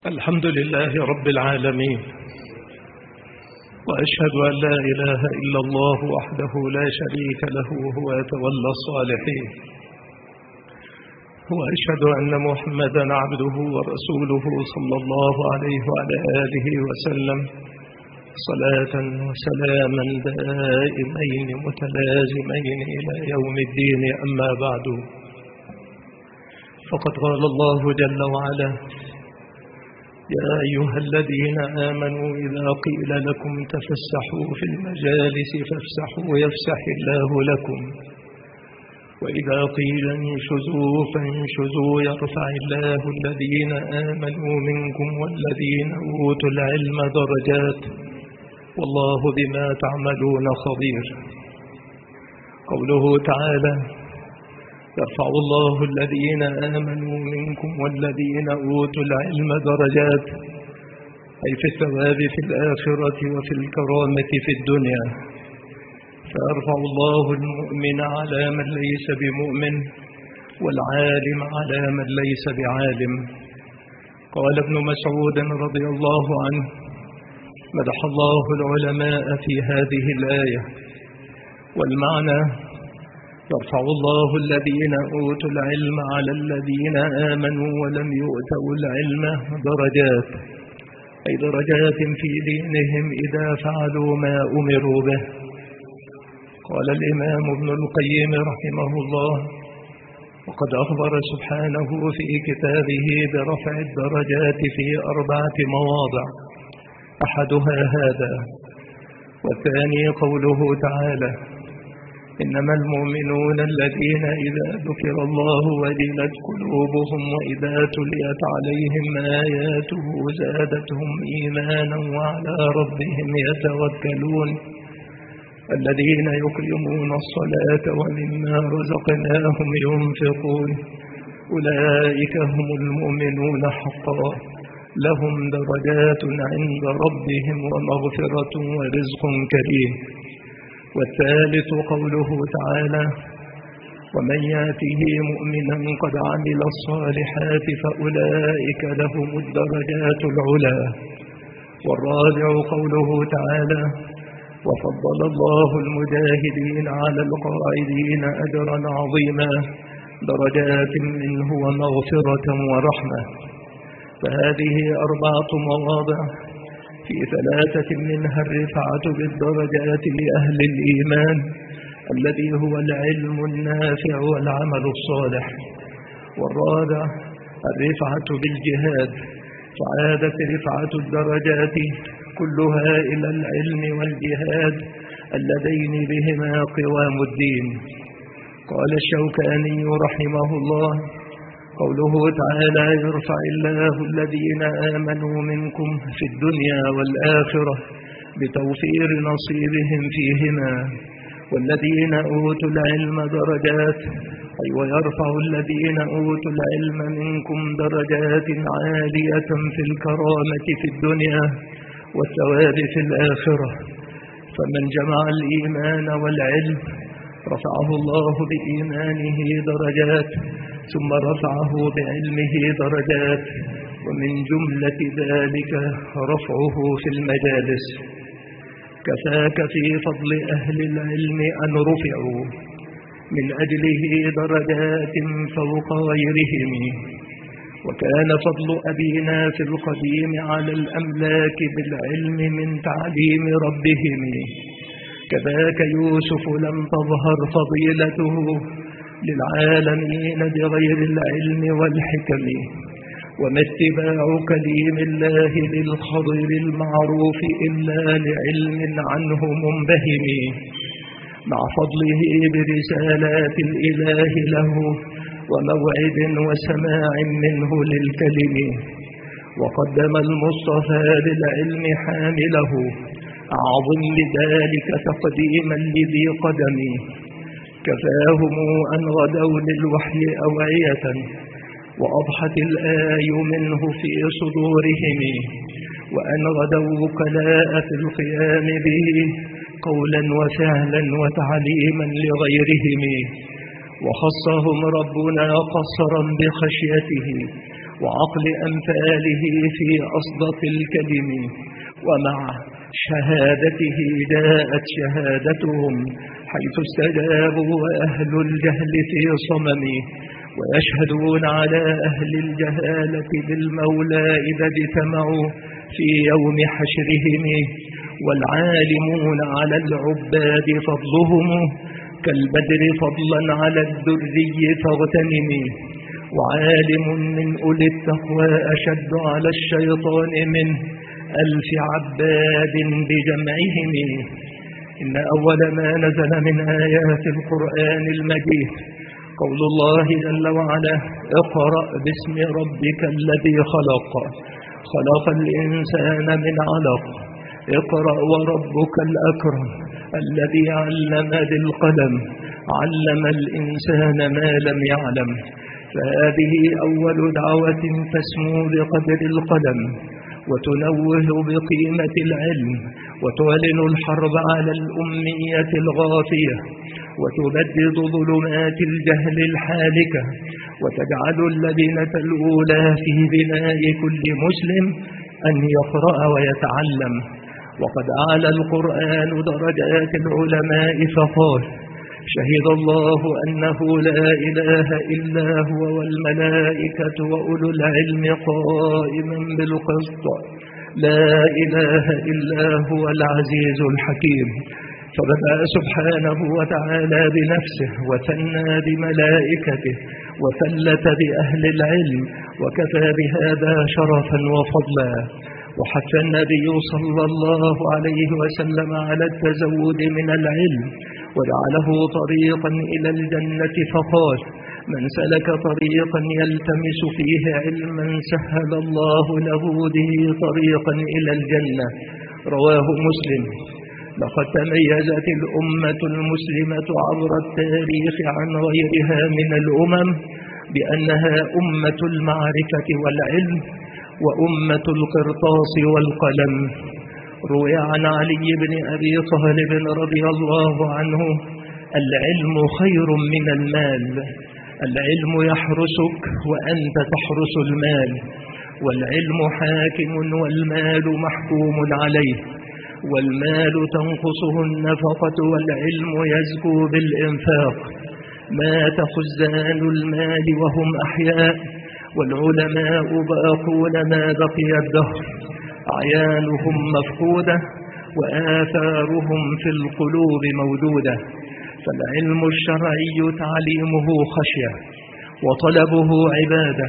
الحمد لله رب العالمين، وأشهد أن لا إله إلا الله وحده لا شريك له وهو يتولى الصالحين، وأشهد أن محمدا عبده ورسوله صلى الله عليه وعلى آله وسلم صلاة وسلاما دائمين متلازمين إلى يوم الدين. أما بعد، فقد قال الله جل وعلا: يا أيها الذين آمنوا إذا قيل لكم تفسحوا في المجالس فافسحوا يفسح الله لكم، وإذا قيل انشزوا فانشزوا يرفع الله الذين آمنوا منكم والذين أوتوا العلم درجات، والله بما تعملون خبير. قوله تعالى: يرفع الله الذين آمنوا منكم والذين أوتوا العلم درجات، أي في الثواب في الآخرة وفي الكرامة في الدنيا، فيرفع الله المؤمن على من ليس بمؤمن والعالم على من ليس بعالم. قال ابن مسعود رضي الله عنه: مدح الله العلماء في هذه الآية، والمعنى: يرفع الله الذين أوتوا العلم على الذين آمنوا ولم يؤتوا العلم درجات، أي درجات في دينهم إذا فعلوا ما أمروا به. قال الإمام ابن القيم رحمه الله: وقد أخبر سبحانه في كتابه برفع الدرجات في 4 مواضع، أحدها هذا، والثاني قوله تعالى: إنما المؤمنون الذين إذا ذكر الله وجلت قلوبهم وإذا تليت عليهم آياته زادتهم إيمانا وعلى ربهم يتوكلون الذين يقيمون الصلاة ومما رزقناهم ينفقون أولئك هم المؤمنون حقا لهم درجات عند ربهم ومغفرة ورزق كريم. والثالث قوله تعالى: ومن ياته مؤمنا قد عمل الصالحات فأولئك لهم الدرجات العلى. والرابع قوله تعالى: وفضل الله المجاهدين على القاعدين أجرا عظيما درجات منه ومغفرة ورحمة. فهذه 4 مواضع، في 3 منها الرفعة بالدرجات لأهل الإيمان الذي هو العلم النافع والعمل الصالح. والرابع الرفعة بالجهاد، فعادت رفعة الدرجات كلها إلى العلم والجهاد اللذين بهما قوام الدين. قال الشوكاني رحمه الله: قوله تعالى: يرفع الله الذين آمنوا منكم في الدنيا والآخرة بتوفير نصيبهم فيهما، والذين أوتوا العلم درجات، أي ويرفع الذين أوتوا العلم منكم درجات عالية في الكرامة في الدنيا والثواب في الآخرة. فمن جمع الإيمان والعلم رفعه الله بإيمانه درجات، ثم رفعه بعلمه درجات، ومن جملة ذلك رفعه في المجالس. كفاك في فضل أهل العلم أن رفعوا من أجله درجات فوق غيرهم. وكان فضل أبينا في القديم على الأملاك بالعلم من تعليم ربهم. كذاك يوسف لم تظهر فضيلته للعالمين بغير العلم والحكم. وما اتباع كليم الله للخضر المعروف إلا لعلم عنه منبهم، مع فضله برسالات الإله له وموعد وسماع منه للكلم. وقدم المصطفى للعلم حامله، أعظم لذلك تقديما لذي قدم. كفاهم أن غدوا للوحي أوعية، وأضحت الآي منه في صدورهم، وأن غدوا وكلاء في القيام به قولا وفعلا وتعليما لغيرهم. وخصهم ربنا قصرا بخشيته، وعقل أمثاله في أصدق الكلم، ومع شهادته جاءت شهادتهم حيث استجابوا وأهل الجهل في صمم، ويشهدون على أهل الجهالة بالمولى إذا اجتمعوا في يوم حشرهم، والعالمون على العباد فضلهم كالبدر فضلا على الدري فاغتنم، وعالم من أولي التقوى أشد على الشيطان من 1000 عباد بجمعهم. إن أول ما نزل من آيات القرآن المجيد قول الله جل وعلا: اقرأ باسم ربك الذي خلق، خلق الإنسان من علق، اقرأ وربك الأكرم الذي علم بالقلم، علم الإنسان ما لم يعلم. فهذه أول دعوة تسمو بقدر القلم، وتنوه بقيمة العلم، وتعلن الحرب على الأمية الغافية، وتبدد ظلمات الجهل الحالكة، وتجعل اللبنة الأولى في بناء كل مسلم أن يقرأ ويتعلم. وقد أعلى القرآن درجات العلماء فقال: شهد الله أنه لا إله إلا هو والملائكة وأولو العلم قائما بالقسط، لا إله إلا هو العزيز الحكيم. فبدأ سبحانه وتعالى بنفسه، وثنى بملائكته، وثلث بأهل العلم، وكفى بهذا شرفا وفضلا. وحث النبي صلى الله عليه وسلم على التزود من العلم، وجعله طريقا إلى الجنة فقال: من سلك طريقا يلتمس فيه علما سهل الله له به طريقا إلى الجنة. رواه مسلم. لقد تميزت الأمة المسلمة عبر التاريخ عن غيرها من الأمم بأنها أمة المعرفة والعلم، وأمة القرطاس والقلم. روي عن علي بن أبي طالب رضي الله عنه: العلم خير من المال، العلم يحرسك وأنت تحرس المال، والعلم حاكم والمال محكوم عليه، والمال تنقصه النفقة والعلم يزكو بالإنفاق. مات خزان المال وهم أحياء، والعلماء باقون ما بقي الدهر، أعيانهم مفقودة وآثارهم في القلوب مودودة. فالعلم الشرعي تعليمه خشية، وطلبه عبادة،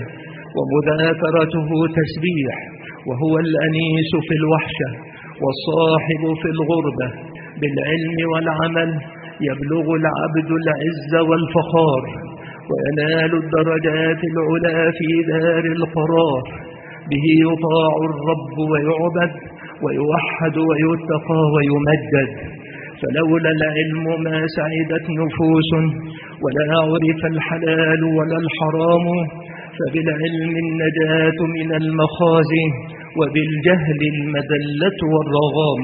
ومذاكرته تسبيح، وهو الأنيس في الوحشة والصاحب في الغربة. بالعلم والعمل يبلغ العبد العز والفخار، وينال الدرجات العلى في دار القرار. به يطاع الرب ويعبد، ويوحد ويتقى ويمجد. فلولا العلم ما سعدت نفوس، ولا عرف الحلال ولا الحرام. فبالعلم النجاة من المخازي، وبالجهل المذلة والرغام.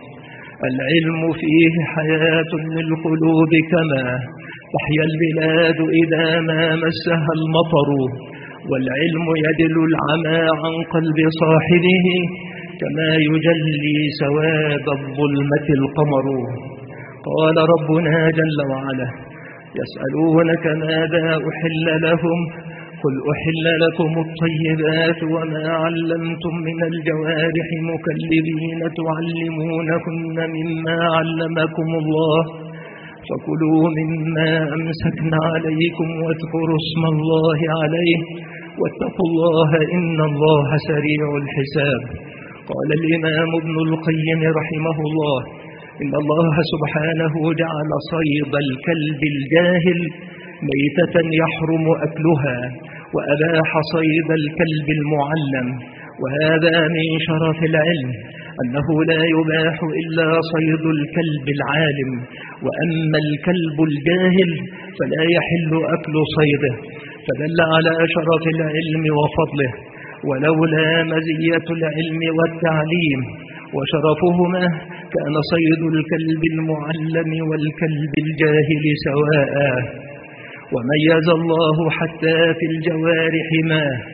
العلم فيه حياة للقلوب، كما تحيا البلاد إذا ما مسها المطر. والعلم يدل العمى عن قلب صاحبه، كما يجلي سواد الظلمة القمر. قال ربنا جل وعلا: يسألونك ماذا أحل لهم، قل أحل لكم الطيبات وما علمتم من الجوارح مكلبين تعلمونهن مما علمكم الله، فكلوا مما أمسكن عليكم واذكروا اسم الله عليه واتقوا الله إن الله سريع الحساب. قال الإمام ابن القيم رحمه الله: إن الله سبحانه جعل صيد الكلب الجاهل ميتة يحرم أكلها، وأباح صيد الكلب المعلم. وهذا من شرف العلم، أنه لا يباح إلا صيد الكلب العالم، وأما الكلب الجاهل فلا يحل أكل صيده. فدل على شرف العلم وفضله. ولولا مزية العلم والتعليم وشرفهما كان صيد الكلب المعلم والكلب الجاهل سواء. وميز الله حتى في الجوارح ما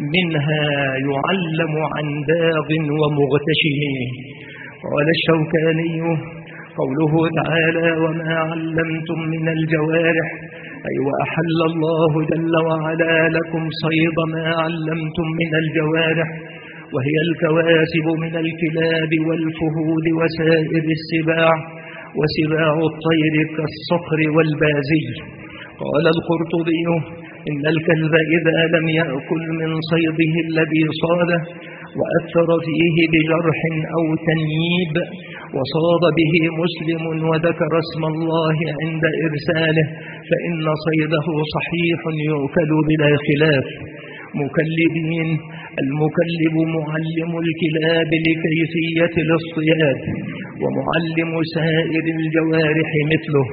منها يعلم عن باغ ومغتشم. قال الشوكاني: قوله تعالى: وما علمتم من الجوارح، أي وأحل الله جل وعلا لكم صيد ما علمتم من الجوارح، وهي الكواسب من الكلاب والفهود وسائر السباع، وسباع الطير كالصقر والبازي. قال القرطبي: إن الكلب إذا لم يأكل من صيده الذي صاده وأثر فيه بجرح أو تنييب وصاد به مسلم وذكر اسم الله عند إرساله فإن صيده صحيح يؤكل بلا خلاف. مكلبين: المكلب معلم الكلاب لكيفية الاصطياد، ومعلم سائر الجوارح مثله.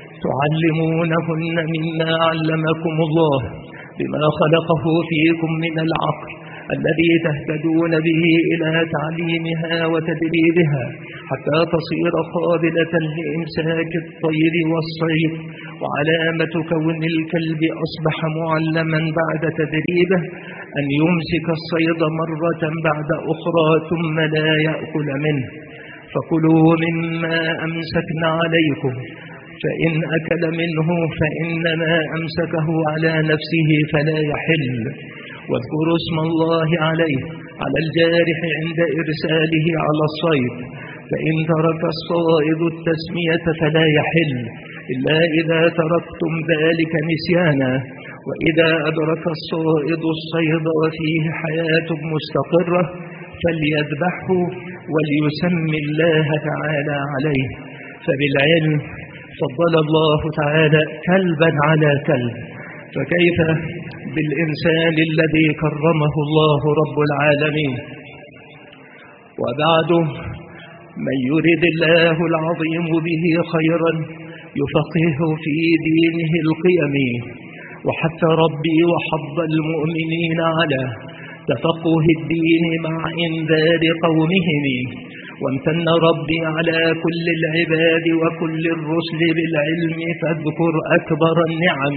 تعلمونهن مما علمكم الله بما خلقه فيكم من العقل الذي تهتدون به إلى تعليمها وتدريبها حتى تصير قابلة لإمساك الطير والصيد. وعلامة كون الكلب أصبح معلما بعد تدريبه أن يمسك الصيد مرة بعد أخرى ثم لا يأكل منه. فكلوا مما أمسكن عليكم، فإن أكل منه فإنما أمسكه على نفسه فلا يحل. واذكروا اسم الله عليه على الجارح عند إرساله على الصيد، فإن ترك الصائد التسمية فلا يحل إلا إذا تركتم ذلك نسيانا. وإذا أدرك الصائد الصيد وفيه حياة مستقرة فليذبحه وليسمي الله تعالى عليه. فبالعلم فضل الله تعالى كلبا على كلب، فكيف بالإنسان الذي كرمه الله رب العالمين؟ وبعد، من يرد الله العظيم به خيرا يفقهه في دينه القيم. وحتى ربي وحض المؤمنين على تفقه الدين مع إنذار قومهم. وامتن ربي على كل العباد وكل الرسل بالعلم، فاذكر أكبر النعم.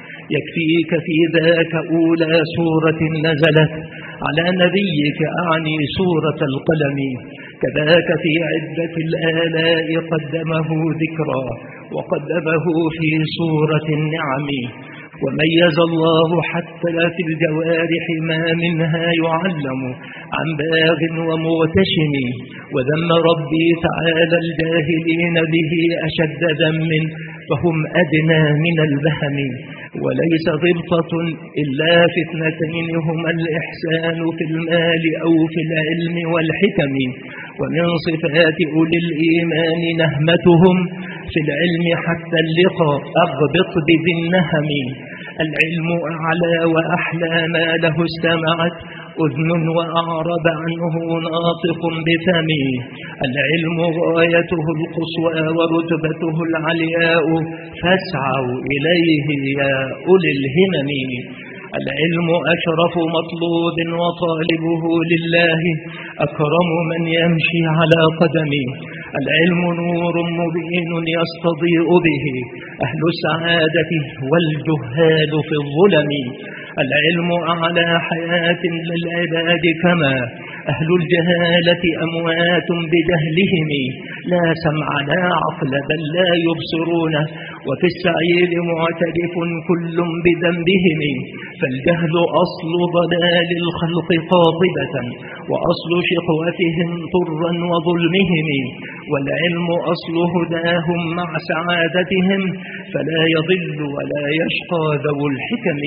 يكفيك في ذاك أولى سورة نزلت على نبيك، أعني سورة القلم. كذاك في عدة الآلاء قدمه ذكرا وقدمه في سورة النعم. وميز الله حتى في الجوارح ما منها يعلم عن باغ ومغتشم. وذم ربي تعالى الجاهلين به أشد ذم، فهم أدنى من البهم. وليس غبطة إلا في اثنتين هما الإحسان في المال أو في العلم والحكم. ومن صفات أولي الإيمان نهمتهم في العلم حتى اللقاء أغبط بذي النهم. العلم أعلى وأحلى ما له استمعت أذن وأعرب عنه ناطق بفمه. العلم غايته القصوى ورتبته العلياء، فاسعوا إليه يا أولي الهمم. العلم أشرف مطلوب وطالبه لله أكرم من يمشي على قدمه. العلم نور مبين يستضيء به أهل السعادة والجهال في الظلم. العلم أعلى حياة للعباد، كما أهل الجهالة أموات بجهلهم، لا سمع لا عقل بل لا يبصرون، وفي السعير معترف كل بذنبهم. فالجهل أصل ضلال الخلق قاطبة، وأصل شقوتهم طرا وظلمهم. والعلم أصل هداهم مع سعادتهم، فلا يضل ولا يشقى ذو الحكم.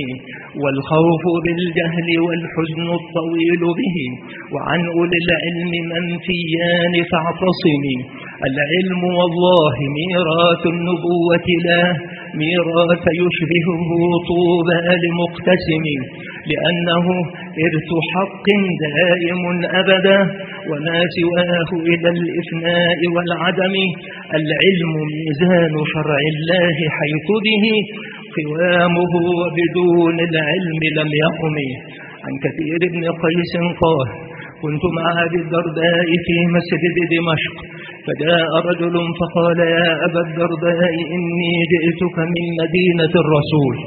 والخوف بالجهل والحزن الطويل به، وعن أولي العلم منفيان فاعتصم. العلم والله ميراث النبوة، لا ميراث يشبهه طوبى لمقتسم، لأنه إرث حق دائم أبدا، وما سواه إلى الإفناء والعدم. العلم ميزان شرع الله حيث به قوامه، وبدون العلم لم يقم. عن كثير بن قيس قال: كنت مع أبي الدرداء في مسجد دمشق، فجاء رجل فقال: يا أبا الدرداء إني جئتك من مدينة الرسول،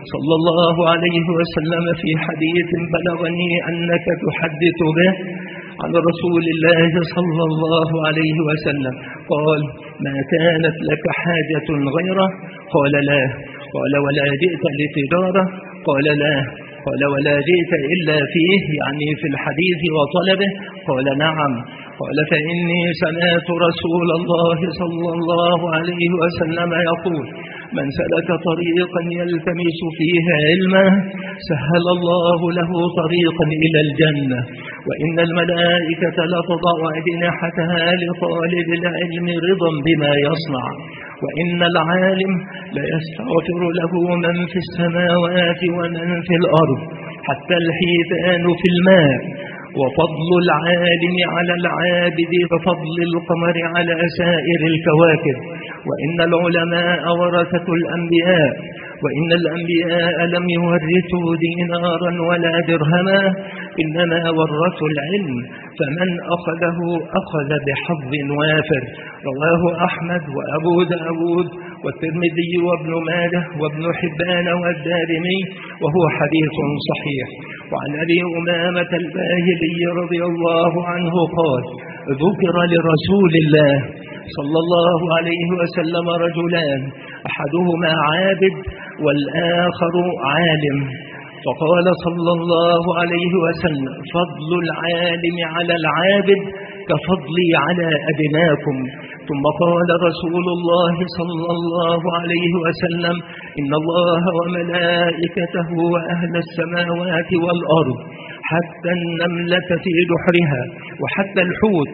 صلى الله عليه وسلم في حديث بلغني أنك تحدث به عن رسول الله صلى الله عليه وسلم قال: ما كانت لك حاجة غيره؟ قال: لا. قال: ولا جئت لتجارة؟ قال: لا. قال: ولا جئت إلا فيه، يعني في الحديث وطلبه؟ قال: نعم. قال: فإني سمعت رسول الله صلى الله عليه وسلم يقول: من سلك طريقا يلتمس فيه علما سهل الله له طريقا إلى الجنة، وإن الملائكة لتضع أجنحتها لطالب العلم رضا بما يصنع، وإن العالم ليستغفر له من في السماوات ومن في الأرض حتى الحيتان في الماء، وفضل العالم على العابد كفضل القمر على سائر الكواكب، وإن العلماء ورثة الأنبياء، وإن الأنبياء لم يورثوا دينارا ولا درهما، إنما ورثوا العلم، فمن أخذه أخذ بحظ وافر. رواه أحمد وأبو داود والترمذي وابن ماجه وابن حبان والدارمي، وهو حديث صحيح. وعن أبي أمامة الباهلي رضي الله عنه قال: ذكر لرسول الله صلى الله عليه وسلم رجلان، أحدهما عابد والآخر عالم، فقال صلى الله عليه وسلم: فضل العالم على العابد كفضلي على أدناكم. ثم قال رسول الله صلى الله عليه وسلم: إن الله وملائكته وأهل السماوات والأرض حتى النملة في جحرها وحتى الحوت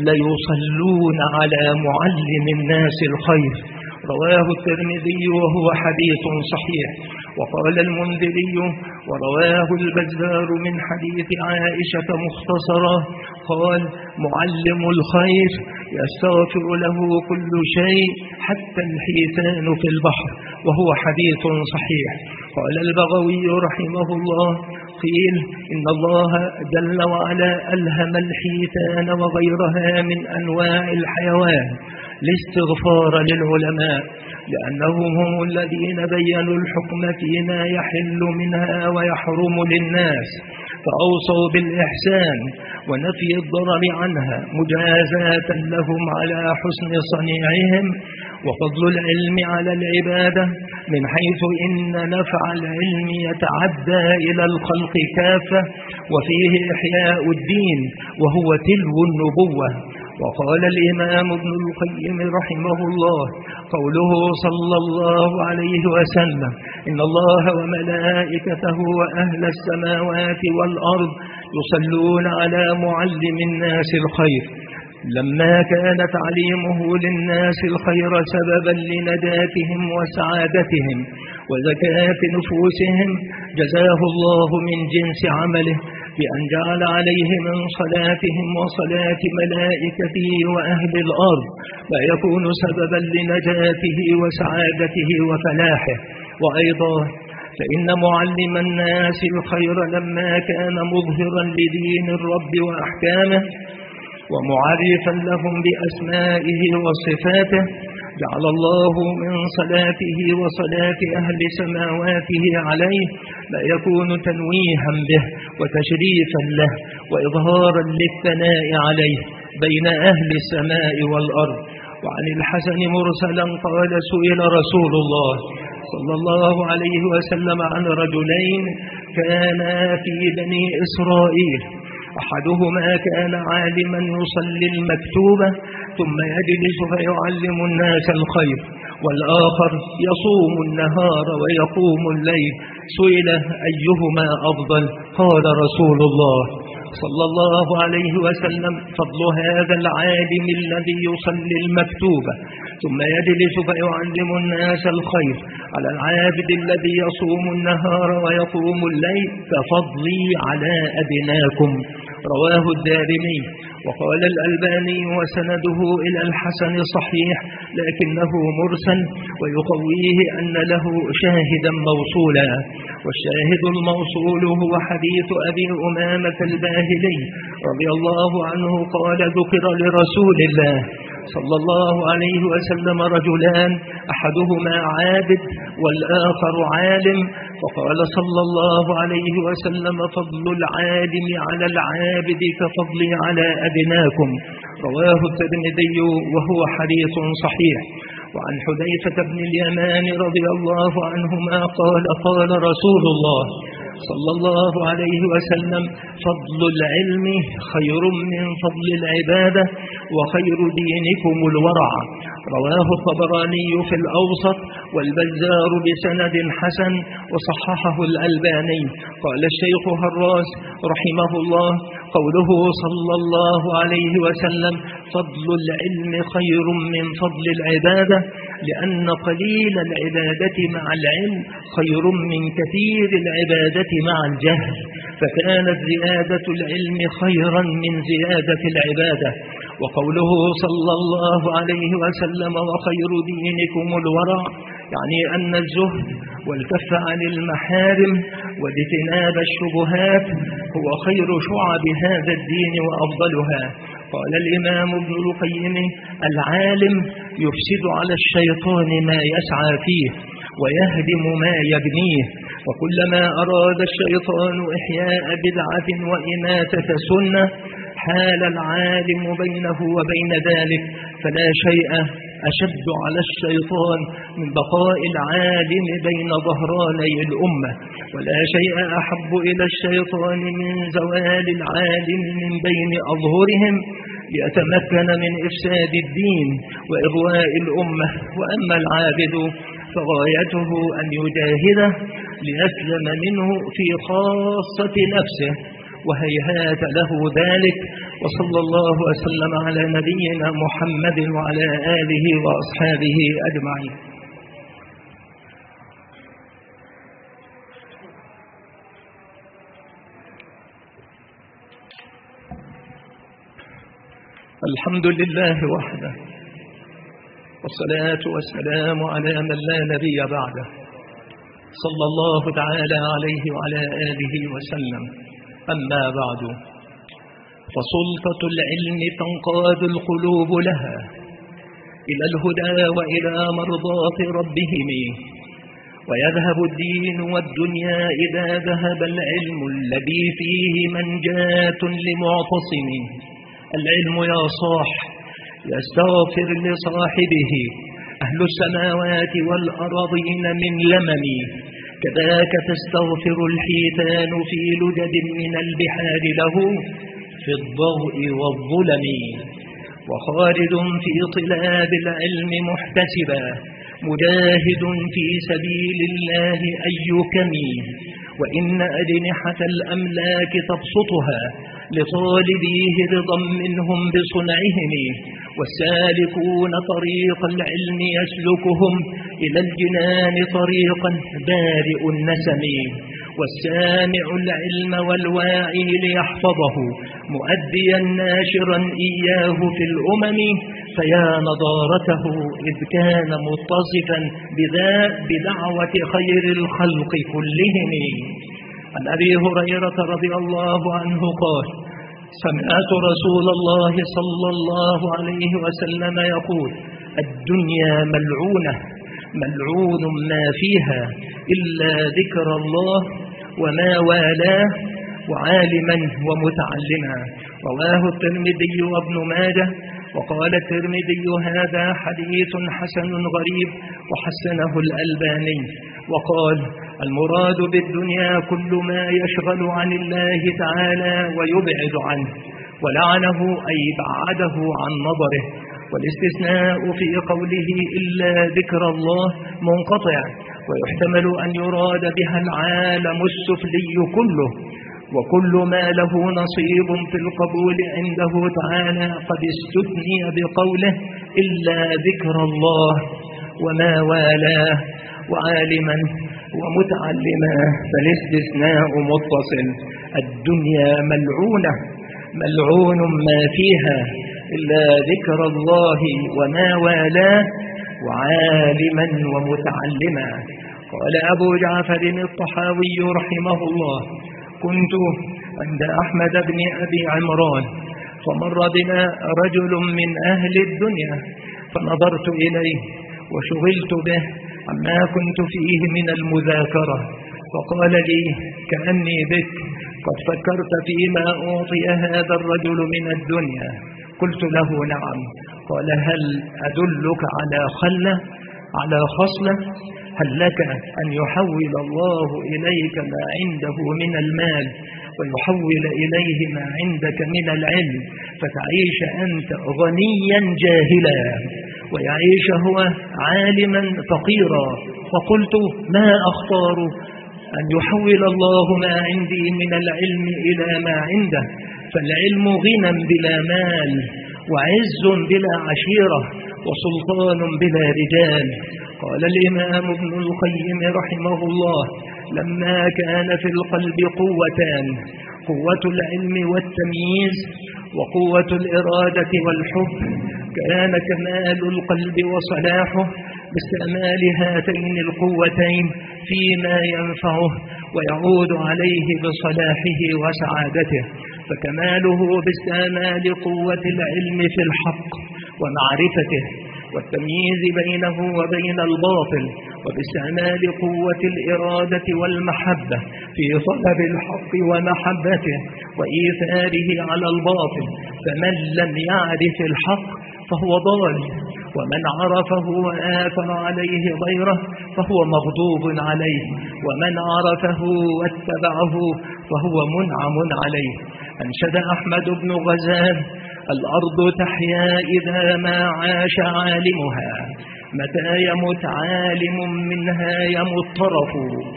ليصلون على معلم الناس الخير. رواه الترمذي وهو حديث صحيح. وقال المنذري: ورواه البزار من حديث عائشة مختصرا قال: معلم الخير يستغفر له كل شيء حتى الحيتان في البحر، وهو حديث صحيح. قال البغوي رحمه الله: قيل إن الله جل وعلا ألهم الحيتان وغيرها من أنواع الحيوان الاستغفار للعلماء، لأنهم هم الذين بيّنوا الحكم فيما يحل منها ويحرم للناس، فأوصوا بالإحسان ونفي الضرر عنها مجازاة لهم على حسن صنيعهم. وفضل العلم على العبادة من حيث إن نفع العلم يتعدى إلى الخلق كافة، وفيه إحياء الدين وهو تلو النبوة. وقال الإمام ابن القيم رحمه الله: قوله صلى الله عليه وسلم: إن الله وملائكته وأهل السماوات والأرض يصلون على معلم الناس الخير، لما كان تعليمه للناس الخير سببا لنجاتهم وسعادتهم وزكاة نفوسهم، جزاه الله من جنس عمله بأن جعل عليه من صلاتهم وصلاة ملائكته وأهل الأرض ما يكون سببا لنجاته وسعادته وفلاحه. وأيضا فإن معلم الناس الخير لما كان مظهرا لدين الرب وأحكامه ومعرفا لهم بأسمائه وصفاته، جعل الله من صلاته وصلاة أهل سماواته عليه ما يكون تنويها به وتشريفا له وإظهارا للثناء عليه بين أهل السماء والأرض. وعن الحسن مرسلا قال: سئل رسول الله صلى الله عليه وسلم عن رجلين كانا في بني إسرائيل، أحدهما كان عالما يصلي المكتوبة ثم يجلس فيعلم الناس الخير، والآخر يصوم النهار ويقوم الليل، سئل أيهما أفضل؟ قال رسول الله صلى الله عليه وسلم: فضل هذا العالم الذي يصلي المكتوبة ثم يجلس فيعلم الناس الخير على العابد الذي يصوم النهار ويقوم الليل كفضلي على أدناكم. رواه الدارمي. وقال الألباني: وسنده إلى الحسن صحيح لكنه مرسل، ويقويه أن له شاهدا موصولا، والشاهد الموصول هو حديث أبي أمامة الباهلي رضي الله عنه قال: ذكر لرسول الله صلى الله عليه وسلم رجلان، أحدهما عابد والآخر عالم، وقال صلى الله عليه وسلم فضل العالم على العابد كفضلي على أدناكم. رواه الترمذي وهو حديث صحيح. وعن حذيفة بن اليمان رضي الله عنهما قال قال رسول الله صلى الله عليه وسلم فضل العلم خير من فضل العبادة وخير دينكم الورع. رواه الطبراني في الأوسط والبزار بسند حسن وصححه الألباني. قال الشيخ هراس رحمه الله قوله صلى الله عليه وسلم فضل العلم خير من فضل العبادة لأن قليل العبادة مع العلم خير من كثير العبادة مع الجهل، فكانت زيادة العلم خيرا من زيادة العبادة. وقوله صلى الله عليه وسلم وخير دينكم الورع يعني أن الزهد والكف عن المحارم واجتناب الشبهات هو خير شعب هذا الدين وأفضلها. قال الإمام ابن القيم العالم يفسد على الشيطان ما يسعى فيه ويهدم ما يبنيه، وكلما أراد الشيطان إحياء بدعة وإماتة سنة حال العالم بينه وبين ذلك، فلا شيء أشد على الشيطان من بقاء العالم بين ظهراني الأمة، ولا شيء أحب إلى الشيطان من زوال العالم من بين أظهرهم ليتمكن من إفساد الدين وإغواء الأمة. وأما العابد فغايته أن يجاهده ليسلم منه في خاصة نفسه، وهيهات له ذلك. وصلى الله وسلم على نبينا محمد وعلى آله وأصحابه أجمعين. الحمد لله وحده، والصلاة والسلام على من لا نبي بعده، صلى الله تعالى عليه وعلى آله وسلم. أما بعد، فسلطة العلم تنقاد القلوب لها إلى الهدى وإلى مرضاة ربهم، ويذهب الدين والدنيا إذا ذهب العلم الذي فيه منجاة لمعتصم. العلم يا صاح يستغفر لصاحبه أهل السماوات والأرضين من لمم، كذاك تستغفر الحيتان في لجد من البحار له في الضوء والظلم. وخالد في طلاب العلم محتسبا مجاهد في سبيل الله أي كمي، وإن أجنحة الأملاك تبسطها لطالبيه رضا منهم بصنعهم، والسالكون طريق العلم يسلكهم إلى الجنان طريقا بارئ النسم، والسامع العلم والواعي ليحفظه مؤديا ناشرا إياه في الأمم، فيا نضارته إذ كان متصفا بدعوة خير الخلق كلهم. عن أبي هريرة رضي الله عنه قال سمعت رسول الله صلى الله عليه وسلم يقول الدنيا ملعونة ملعون ما فيها إلا ذكر الله وما والاه وعالما ومتعلما. رواه الترمذي وابن ماجه. وقال الترمذي هذا حديث حسن غريب وحسنه الألباني. وقال المراد بالدنيا كل ما يشغل عن الله تعالى ويبعد عنه، ولعنه أي بعده عن نظره. والاستثناء في قوله إلا ذكر الله منقطع، ويحتمل أن يراد بها العالم السفلي كله، وكل ما له نصيب في القبول عنده تعالى قد استثني بقوله إلا ذكر الله وما والاه وعالما ومتعلما، فالاستثناء متصل. الدنيا ملعونة ملعون ما فيها إلا ذكر الله وما والاه وعالما ومتعلما. قال أبو جعفر الطحاوي رحمه الله كنت عند أحمد بن أبي عمران فمر بنا رجل من أهل الدنيا فنظرت إليه وشغلت به عما كنت فيه من المذاكرة، فقال لي كأني بك قد فكرت فيما أعطي هذا الرجل من الدنيا. قلت له نعم. قال هل أدلك على خصلة؟ هل لك أن يحول الله إليك ما عنده من المال ويحول إليه ما عندك من العلم، فتعيش أنت غنيا جاهلا ويعيش هو عالما فقيرا؟ فقلت ما أختار أن يحول الله ما عندي من العلم إلى ما عنده، فالعلم غنى بلا مال وعز بلا عشيرة وسلطان بلا رجال. قال الإمام ابن القيم رحمه الله لما كان في القلب قوتان، قوة العلم والتمييز وقوة الإرادة والحب، كان كمال القلب وصلاحه باستعمال هاتين القوتين فيما ينفعه ويعود عليه بصلاحه وسعادته، فكماله باستعمال قوة العلم في الحق ومعرفته والتمييز بينه وبين الباطل، وباستعمال قوة الإرادة والمحبة في طلب الحق ومحبته وإيثاره على الباطل. فمن لم يعرف الحق فهو ضال، ومن عرفه وآثر عليه غيره فهو مغضوب عليه، ومن عرفه واتبعه فهو منعم عليه. أنشد أحمد بن غزال: الأرض تحيا إذا ما عاش عالمها، متى يمت عالم منها يمت طرف،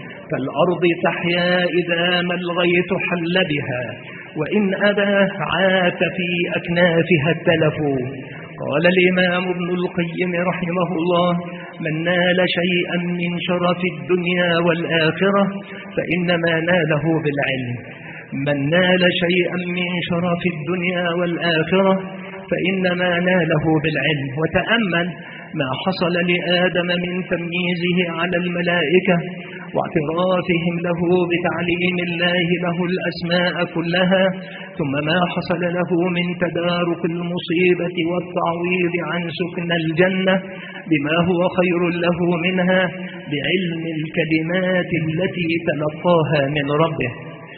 فالأرض تحيا إذا ما الغيث حل بها، وإن أبى عات في أكنافها التلف. قال الإمام ابن القيم رحمه الله: من نال شيئا من شرف الدنيا والآخرة فإنما ناله بالعلم. من نال شيئا من شرف الدنيا والآخرة فإنما ناله بالعلم. وتأمل ما حصل لآدم من تمييزه على الملائكة واعترافهم له بتعليم الله له الأسماء كلها، ثم ما حصل له من تدارك المصيبة والتعويض عن سكن الجنة بما هو خير له منها بعلم الكلمات التي تلقاها من ربه.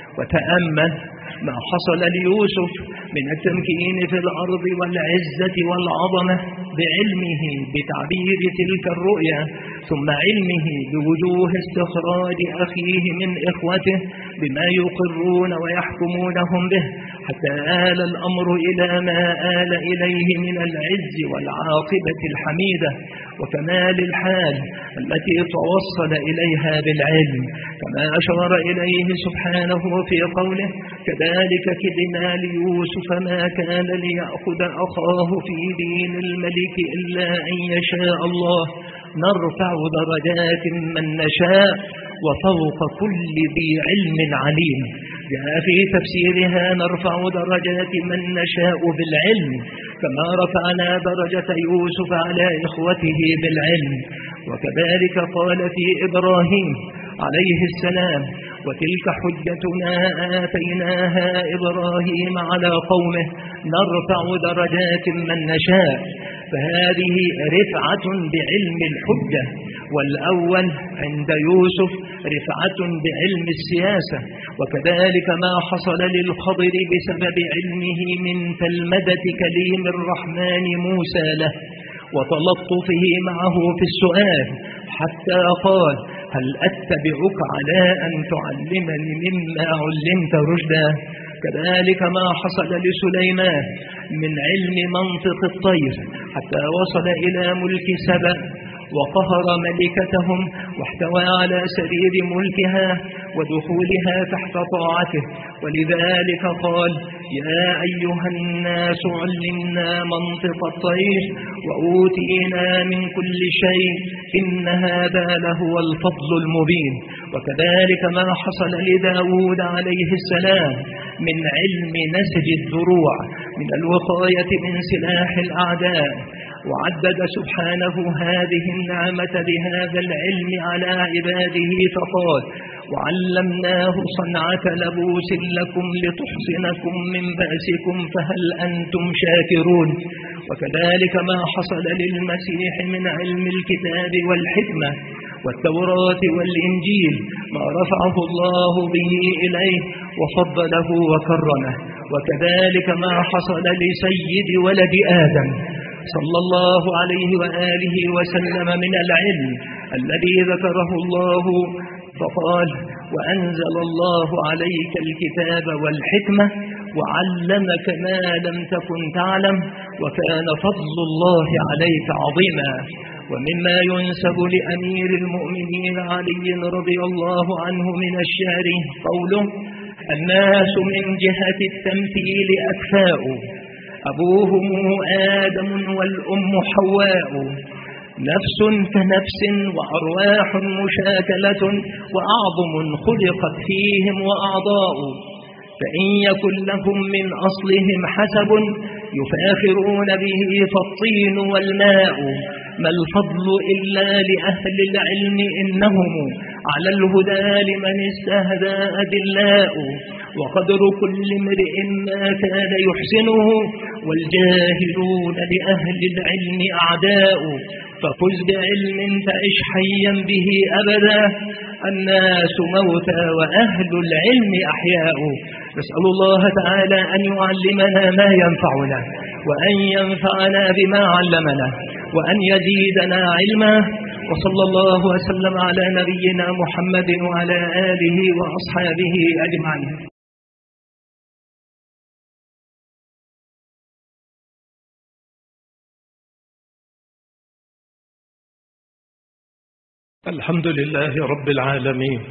وتأمل ما حصل ليوسف من التمكين في الأرض والعزة والعظمة بعلمه بتعبير تلك الرؤيا، ثم علمه بوجوه استخراج أخيه من إخوته بما يقرون ويحكمونهم به، حتى آل الأمر إلى ما آل إليه من العز والعاقبة الحميدة وكمال الحال التي توصل إليها بالعلم، كما أشار إليه سبحانه في قوله: كذلك كدنا ليوسف ما كان ليأخذ أخاه في دين الملك إلا أن يشاء الله نرفع درجات من نشاء وفوق كل ذي علم عليم. جاء في تفسيرها: نرفع درجات من نشاء بالعلم كما رفعنا درجة يوسف على إخوته بالعلم. وكذلك قال في إبراهيم عليه السلام: وتلك حجتنا آتيناها إبراهيم على قومه نرفع درجات من نشاء. فهذه رفعة بعلم الحجة، والأول عند يوسف رفعة بعلم السياسة. وكذلك ما حصل للخضر بسبب علمه من تلمذة كليم الرحمن موسى له وتلطفه معه في السؤال، حتى قال: هل أتبعك على أن تعلمني مما علمت رشدا. كذلك ما حصل لسليمان من علم منطق الطير حتى وصل إلى ملك سبأ وقهر ملكتهم واحتوى على سرير ملكها ودخولها تحت طاعته. ولذلك قال: يا أيها الناس علمنا منطق الطير وأوتينا من كل شيء إن هذا لهو الفضل المبين. وكذلك ما حصل لداود عليه السلام من علم نسج الذروع من الوقاية من سلاح الأعداء. وعدد سبحانه هذه النعمة بهذا العلم على عباده فقال: وعلمناه صنعة لبوس لكم لتحصنكم من بأسكم فهل أنتم شاكرون. وكذلك ما حصل للمسيح من علم الكتاب والحكمة والتوراة والإنجيل ما رفعه الله به إليه وفضله وكرمه، وكذلك ما حصل لسيد ولد آدم صلى الله عليه وآله وسلم من العلم الذي ذكره الله فقال: وأنزل الله عليك الكتاب والحكمة وعلمك ما لم تكن تعلم وكان فضل الله عليك عظيما. ومما ينسب لأمير المؤمنين علي رضي الله عنه من الشعر قوله: الناس من جهة التمثيل أكفاء، أبوهم آدم والأم حواء، نفس كنفس وأرواح مشاكلة، وأعظم خلقت فيهم وأعضاء، فإن يكن لهم من أصلهم حسب يفاخرون به فالطين والماء، ما الفضل إلا لأهل العلم إنهم على الهدى لمن استهدى أدلاء، وقدر كل امرئ ما كان يحسنه والجاهلون لأهل العلم أعداء، ففز بعلم تعش حيا به أبدا، الناس موتى وأهل العلم أحياء. نسأل الله تعالى أن يعلمنا ما ينفعنا، وأن ينفعنا بما علمنا، وأن يزيدنا علما. وصلى الله وسلم على نبينا محمد وعلى آله وأصحابه أجمعين. الحمد لله رب العالمين،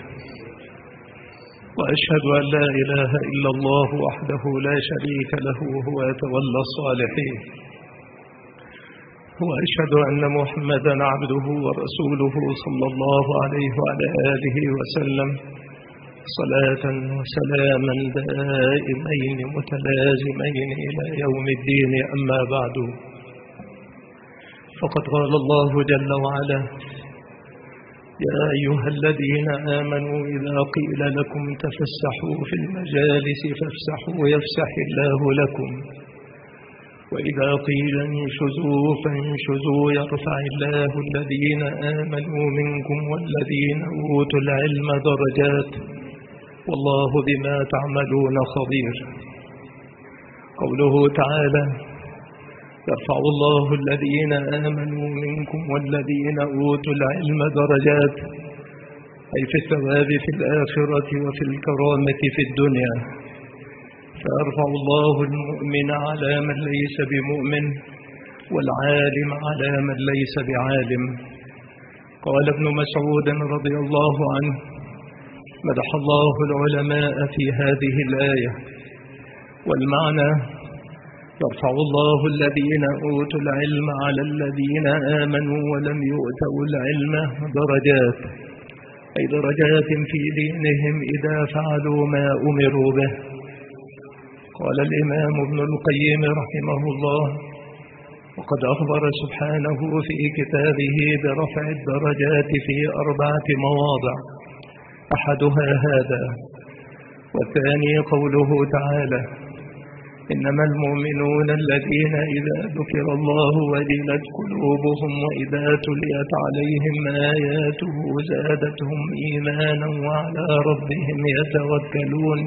وأشهد أن لا إله إلا الله وحده لا شريك له وهو يتولى الصالحين، وأشهد أن محمدا عبده ورسوله صلى الله عليه وعلى آله وسلم، صلاة وسلاما دائمين متلازمين إلى يوم الدين. أما بعد، فقد قال الله جل وعلا: يا أيها الذين آمنوا إذا قيل لكم تفسحوا في المجالس فافسحوا يفسح الله لكم، وإذا قيل انشزوا فانشزوا يرفع الله الذين آمنوا منكم والذين أوتوا العلم درجات، والله بما تعملون خبير. قوله تعالى: يرفع الله الذين آمنوا منكم والذين أوتوا العلم درجات، أي في الثواب في الآخرة وفي الكرامة في الدنيا، فيرفع الله المؤمن على من ليس بمؤمن، والعالم على من ليس بعالم. قال ابن مسعود رضي الله عنه: مدح الله العلماء في هذه الآية، والمعنى: يرفع الله الذين أوتوا العلم على الذين آمنوا ولم يؤتوا العلم درجات، أي درجات في دينهم إذا فعلوا ما أمروا به. قال الإمام ابن القيم رحمه الله: وقد أخبر سبحانه في كتابه برفع الدرجات في 4 مواضع، أحدها هذا، والثاني قوله تعالى: إنما المؤمنون الذين إذا ذكر الله وجلت قلوبهم وإذا تليت عليهم آياته زادتهم إيمانا وعلى ربهم يتوكلون،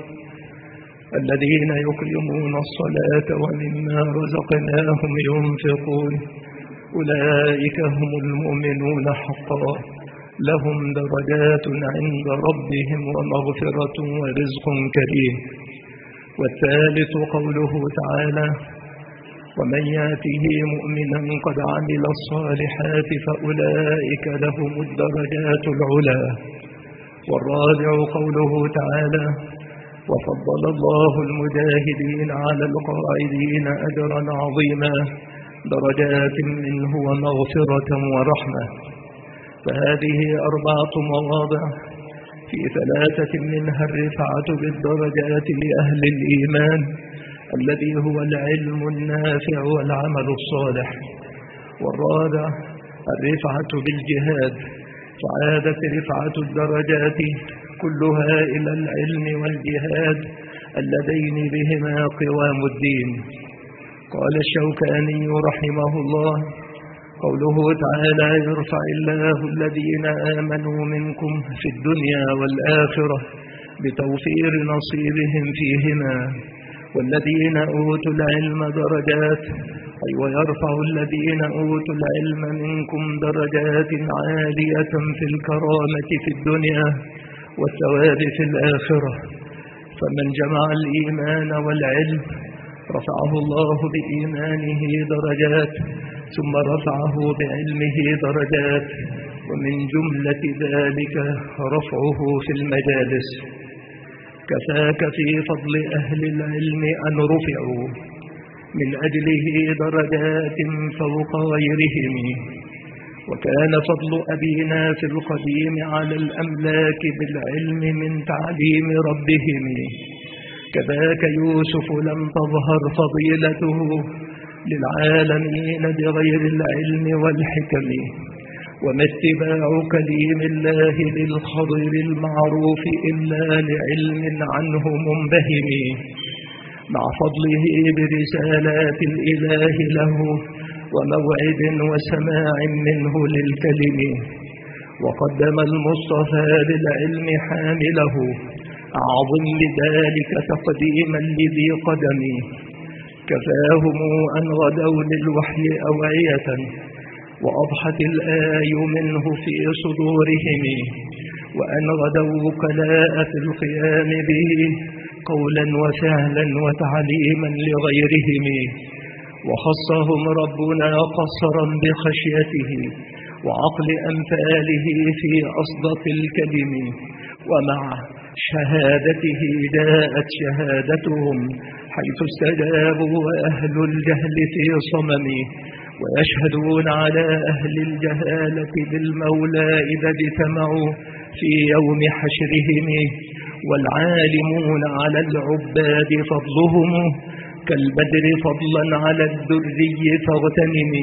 الذين يقيمون الصلاة ومما رزقناهم ينفقون، أولئك هم المؤمنون حقا، لهم درجات عند ربهم ومغفرة ورزق كريم. والثالث قوله تعالى: ومن ياته مؤمنا قد عمل الصالحات فأولئك لهم الدرجات العلى. والرابع قوله تعالى: وفضل الله المجاهدين على القاعدين أجرا عظيما، درجات منه ومغفرة ورحمة. فهذه 4 مواضع، في 3 منها الرفعة بالدرجات لأهل الإيمان الذي هو العلم النافع والعمل الصالح. والرابع الرفعة بالجهاد، فعادت رفعة الدرجات كلها إلى العلم والجهاد اللذين بهما قوام الدين. قال الشوكاني رحمه الله: قوله تعالى: يرفع الله الذين آمنوا منكم في الدنيا والآخرة بتوفير نصيبهم فيهما، والذين أوتوا العلم درجات، أي ويرفع الذين أوتوا العلم منكم درجات عالية في الكرامة في الدنيا والثواب في الآخرة. فمن جمع الإيمان والعلم رفعه الله بإيمانه درجات، ثم رفعه بعلمه درجات، ومن جملة ذلك رفعه في المجالس. كفاك في فضل أهل العلم أن رفعوا من أجله درجات فوق غيرهم. وكان فضل أبينا في القديم على الأملاك بالعلم من تعليم ربهم. كذاك يوسف لم تظهر فضيلته للعالمين بغير العلم والحكم. وما اتباع كليم الله للخضر المعروف إلا لعلم عنه منبهم، مع فضله برسالات الإله له وموعد وسماع منه للكلم. وقدم المصطفى للعلم حامله، أعظم لذلك تقديما لذي قدم. كفاهم أن غدوا للوحي أوعية، وأضحت الآي منه في صدورهم، وأن غدوا كلاء في القيام به قولا وفعلا وتعليما لغيرهم. وخصهم ربنا قصرا بخشيته وعقل أمثاله في أصدق الكلم. ومع شهادته جاءت شهادتهم حيث استجابوا وأهل الجهل في صمم. ويشهدون على أهل الجهالة بالمولى إذا اجتمعوا في يوم حشرهم. والعالمون على العباد فضلهم كالبدر فضلا على الدري فاغتنم.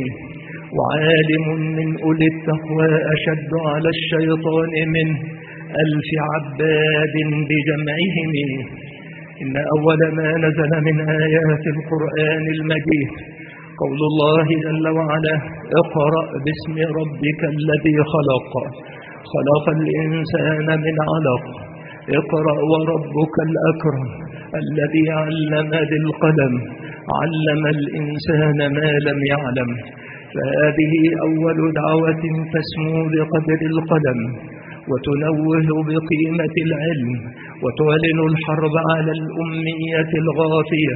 وعالم من أولي التقوى أشد على الشيطان من 1000 عباد بجمعهم. إن أول ما نزل من آيات القرآن المجيد قول الله جل وعلا: اقرأ باسم ربك الذي خلق، خلق الإنسان من علق، اقرأ وربك الأكرم الذي علم بالقلم، علم الإنسان ما لم يعلم. فهذه أول دعوة تسمو بقدر القلم، وتنوه بقيمة العلم، وتعلن الحرب على الأمية الغافية،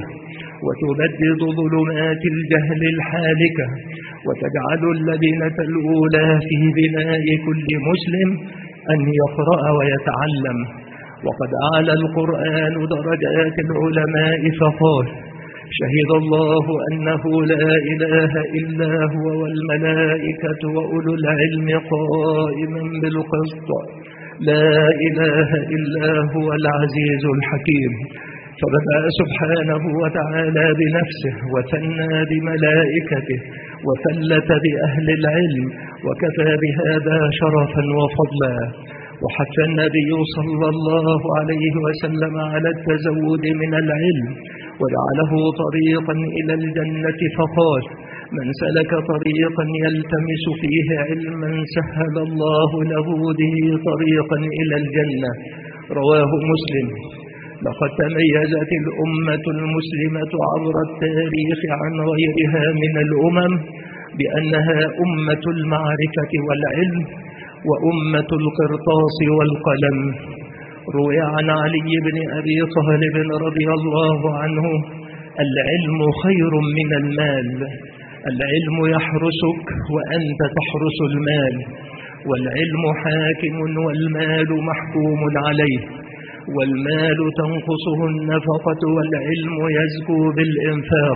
وتبدد ظلمات الجهل الحالكة، وتجعل اللبنة الأولى في بناء كل مسلم أن يقرأ ويتعلم. وقد أعلى القرآن درجات العلماء فقال: شهد الله أنه لا إله إلا هو والملائكة وأولو العلم قائما بالقسط، لا إله إلا هو العزيز الحكيم. فبدأ سبحانه وتعالى بنفسه، وثنى بملائكته، وثلث بأهل العلم، وكفى بهذا شرفا وفضلا. وحث النبي صلى الله عليه وسلم على التزود من العلم، وجعله طريقا إلى الجنة فقال: من سلك طريقا يلتمس فيه علما سهل الله له به طريقا إلى الجنة. رواه مسلم. لقد تميزت الأمة المسلمة عبر التاريخ عن غيرها من الأمم بأنها أمة المعرفة والعلم، وأمة القرطاس والقلم. روي عن علي بن أبي طالب رضي الله عنه: العلم خير من المال، العلم يحرسك وأنت تحرس المال، والعلم حاكم والمال محكوم عليه، والمال تنقصه النفقة والعلم يزكو بالإنفاق.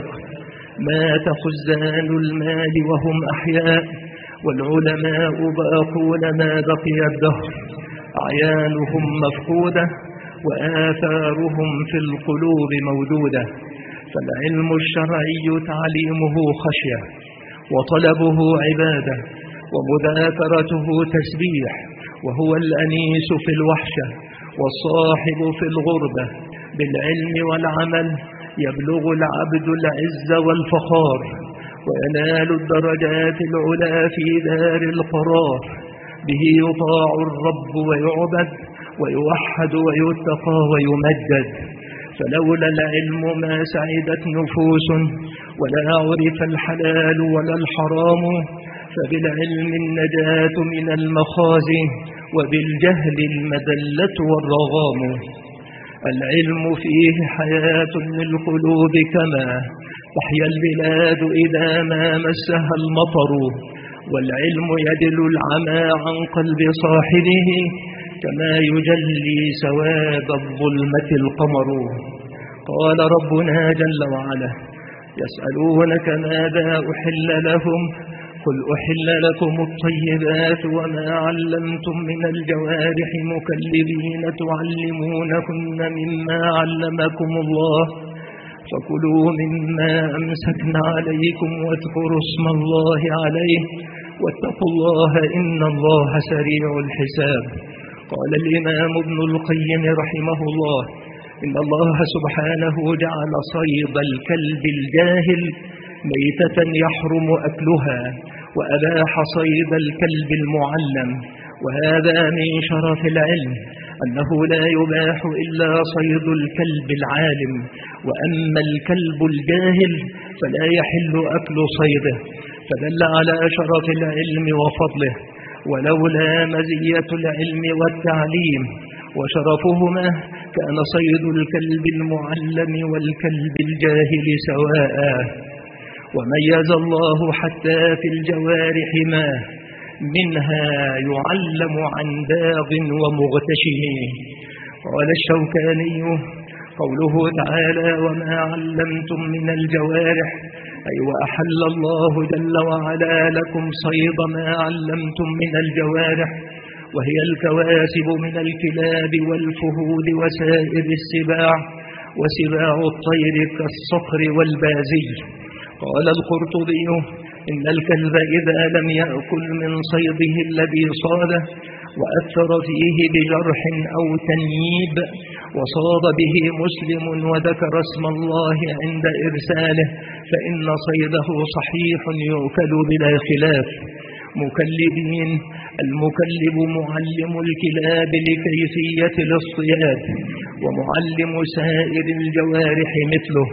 مات خزان المال وهم أحياء، والعلماء باقون ما بقي الدهر، أعيانهم مفقودة وآثارهم في القلوب موجودة. فالعلم الشرعي تعليمه خشية، وطلبه عبادة، ومذاكرته تسبيح، وهو الأنيس في الوحشة والصاحب في الغربة. بالعلم والعمل يبلغ العبد العز والفخار، وينال الدرجات العلى في دار القرار. به يطاع الرب ويعبد ويوحد ويتقى ويمجد. فلولا العلم ما سعدت نفوس، ولا عرف الحلال ولا الحرام. فبالعلم النجاة من المخازي، وبالجهل المذلة والرغام. العلم فيه حياة للقلوب، كما تحيا البلاد إذا ما مسها المطر. والعلم يدل العمى عن قلب صاحبه، كما يجلي سواد الظلمة القمر. قال ربنا جل وعلا: يسألونك ماذا أحل لهم، قل أحل لكم الطيبات وما علمتم من الجوارح مكلبين تعلمونهن مما علمكم الله، فكلوا مما أمسكن عليكم واذكروا اسم الله عليه واتقوا الله إن الله سريع الحساب. قال الإمام ابن القيم رحمه الله: إن الله سبحانه جعل صيد الكلب الجاهل ميتة يحرم أكلها، وأباح صيد الكلب المعلم. وهذا من شرف العلم، أنه لا يباح إلا صيد الكلب العالم، وأما الكلب الجاهل فلا يحل أكل صيده. فدل على شرف العلم وفضله. ولولا مزية العلم والتعليم وشرفهما كان صيد الكلب المعلم والكلب الجاهل سواء. وميز الله حتى في الجوارح ما منها يعلم عن باغ ومغتشم. قال الشوكاني: قوله تعالى: وما علمتم من الجوارح، أي وأحل الله جل وعلا لكم صيد ما علمتم من الجوارح، وهي الكواسب من الكلاب والفهود وسائر السباع، وسباع الطير كالصقر والبازي. قال القرطبي: إن الكلب إذا لم يأكل من صيده الذي صاده وأثر فيه بجرح أو تنييب، وصاد به مسلم وذكر اسم الله عند إرساله، فإن صيده صحيح يؤكل بلا خلاف. مكلبين: المكلب معلم الكلاب لكيفية الاصطياد، ومعلم سائر الجوارح مثله.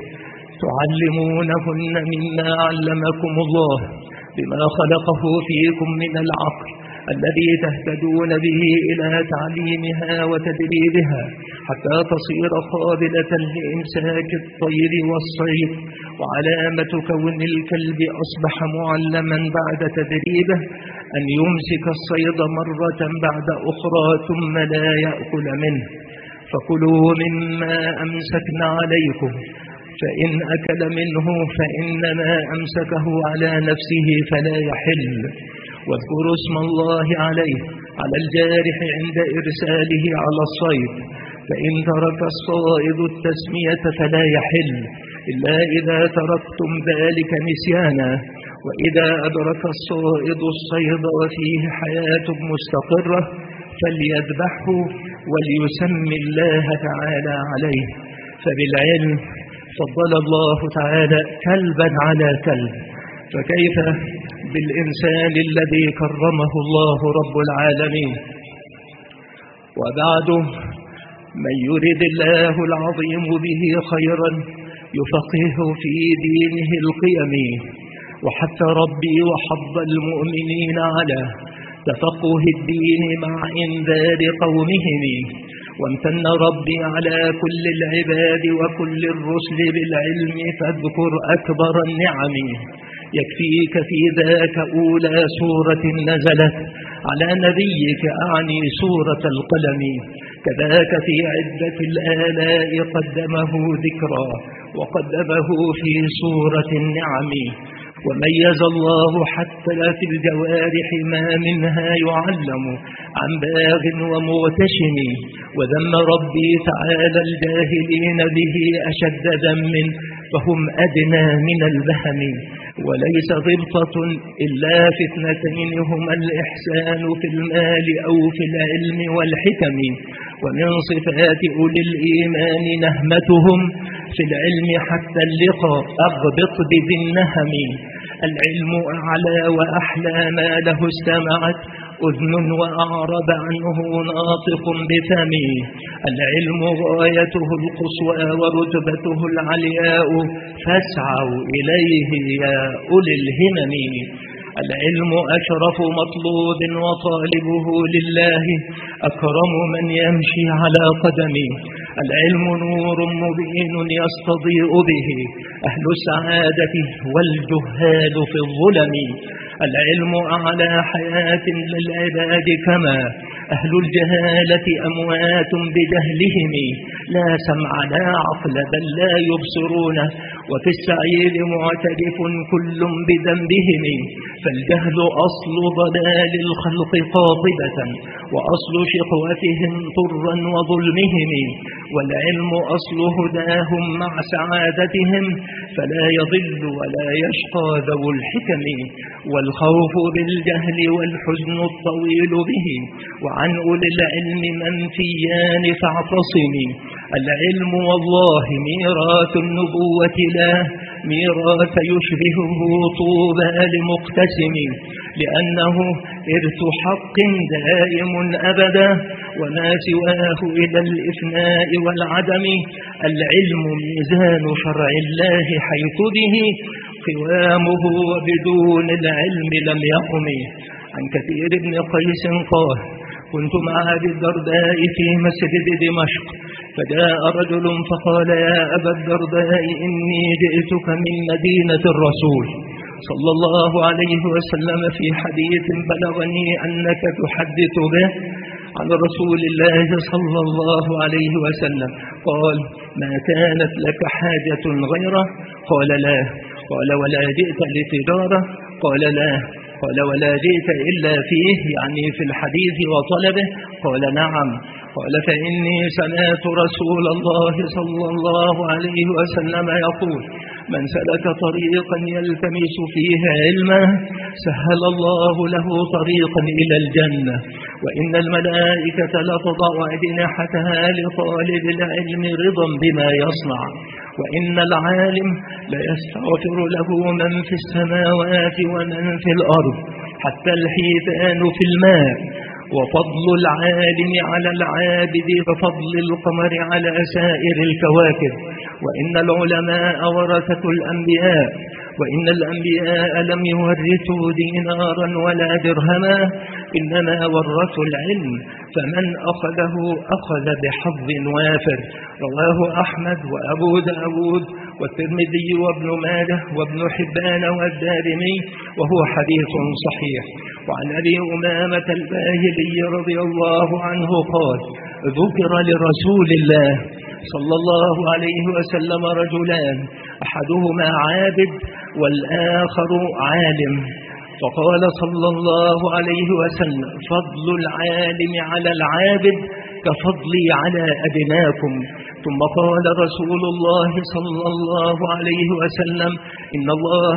تعلمونهن مما علمكم الله، بما خلقه فيكم من العقل الذي تهتدون به إلى تعليمها وتدريبها، حتى تصير قابلة لإمساك الطير والصيد. وعلامة كون الكلب أصبح معلما بعد تدريبه أن يمسك الصيد مرة بعد أخرى ثم لا يأكل منه. فكلوا مما أمسكن عليكم، فإن أكل منه فإنما أمسكه على نفسه فلا يحل. واذكروا اسم الله عليه على الجارح عند إرساله على الصيد، فإن ترك الصائد التسمية فلا يحل إلا إذا تركتم ذلك نسيانا. وإذا أدرك الصائد الصيد وفيه حياة مستقرة فليذبحه وليسمي الله تعالى عليه. فبالعلم فضل الله تعالى كلبا على كلب، فكيف بالإنسان الذي كرمه الله رب العالمين؟ وبعد، من يرد الله العظيم به خيرا يفقهه في دينه القيم. وحث ربي وحض المؤمنين على تفقه الدين مع إنذار قومهم. وامتن ربي على كل العباد وكل الرسل بالعلم، فاذكر أكبر النعم. يكفيك في ذاك أولى سورة نزلت على نبيك، أعني سورة القلم. كذاك في عدة الآلاء قدمه ذكرا، وقدمه في سورة النعم. وميز الله حتى في الجوارح ما منها يعلم عن باغ ومغتشم. وذم ربي تعالى الجاهلين به أشد ذم، فهم أدنى من البهم. وليس غبطة إلا في اثنتين هما الإحسان في المال أو في العلم والحكم. ومن صفات أولي الإيمان نهمتهم في العلم حتى اللقاء أغبط بذي النهم. العلم أعلى وأحلى ما له استمعت أذن وأعرب عنه ناطق بفمه. العلم غايته القصوى ورتبته العلياء فاسعوا إليه يا أولي الهمم. العلم أشرف مطلوب وطالبه لله أكرم من يمشي على قدمه. العلم نور مبين يستضيء به أهل السعادة والجهال في الظلم. العلم أعلى حياة للعباد كما أهل الجهالة أموات بجهلهم لا سمع لا عقل بل لا يبصرون وفي السعير معترف كل بذنبهم. فالجهل أصل ضلال الخلق قاطبة وأصل شقوتهم طرا وظلمهم. والعلم أصل هداهم مع سعادتهم فلا يضل ولا يشقى ذو الحكم. والخوف بالجهل والحزن الطويل به وعن أولي العلم منفيان فاعتصم. العلم والله ميراث النبوة لا ميراث يشبهه طوبى لمقتسم. لأنه إرث حق دائم أبدا وما سواه إلى الإفناء والعدم. العلم ميزان شرع الله حيث به قوامه وبدون العلم لم يقم. عن كثير بن قيس قال كنت مع أبي الدرداء في مسجد دمشق فجاء رجل فقال يا أبا الدرداء إني جئتك من مدينة الرسول صلى الله عليه وسلم في حديث بلغني أنك تحدث به عن رسول الله صلى الله عليه وسلم. قال ما كانت لك حاجة غيره؟ قال لا. قال ولا جئت لتجارة؟ قال لا. قال ولا جئت إلا فيه يعني في الحديث وطلبه؟ قال نعم. قال فإني سمعت رسول الله صلى الله عليه وسلم يقول من سلك طريقا يلتمس فيه علما سهل الله له طريقا إلى الجنة وإن الملائكة لتضع أجنحتها لطالب العلم رضا بما يصنع وإن العالم ليستغفر له من في السماوات ومن في الأرض حتى الحيتان في الماء وفضل العالم على العابد كفضل القمر على سائر الكواكب وإن العلماء ورثة الأنبياء وإن الأنبياء لم يورثوا دينارا ولا درهما إنما ورثوا العلم فمن أخذه أخذ بحظ وافر. رواه أحمد وأبو داود والترمذي وابن ماجه وابن حبان والدارمي وهو حديث صحيح. وعن أبي أمامة الباهلي رضي الله عنه قال ذكر لرسول الله صلى الله عليه وسلم رجلان أحدهما عابد والآخر عالم فقال صلى الله عليه وسلم فضل العالم على العابد كفضلي على أدناكم. ثم قال رسول الله صلى الله عليه وسلم إن الله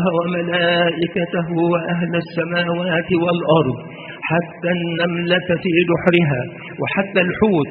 وملائكته وأهل السماوات والأرض حتى النملة في جحرها وحتى الحوت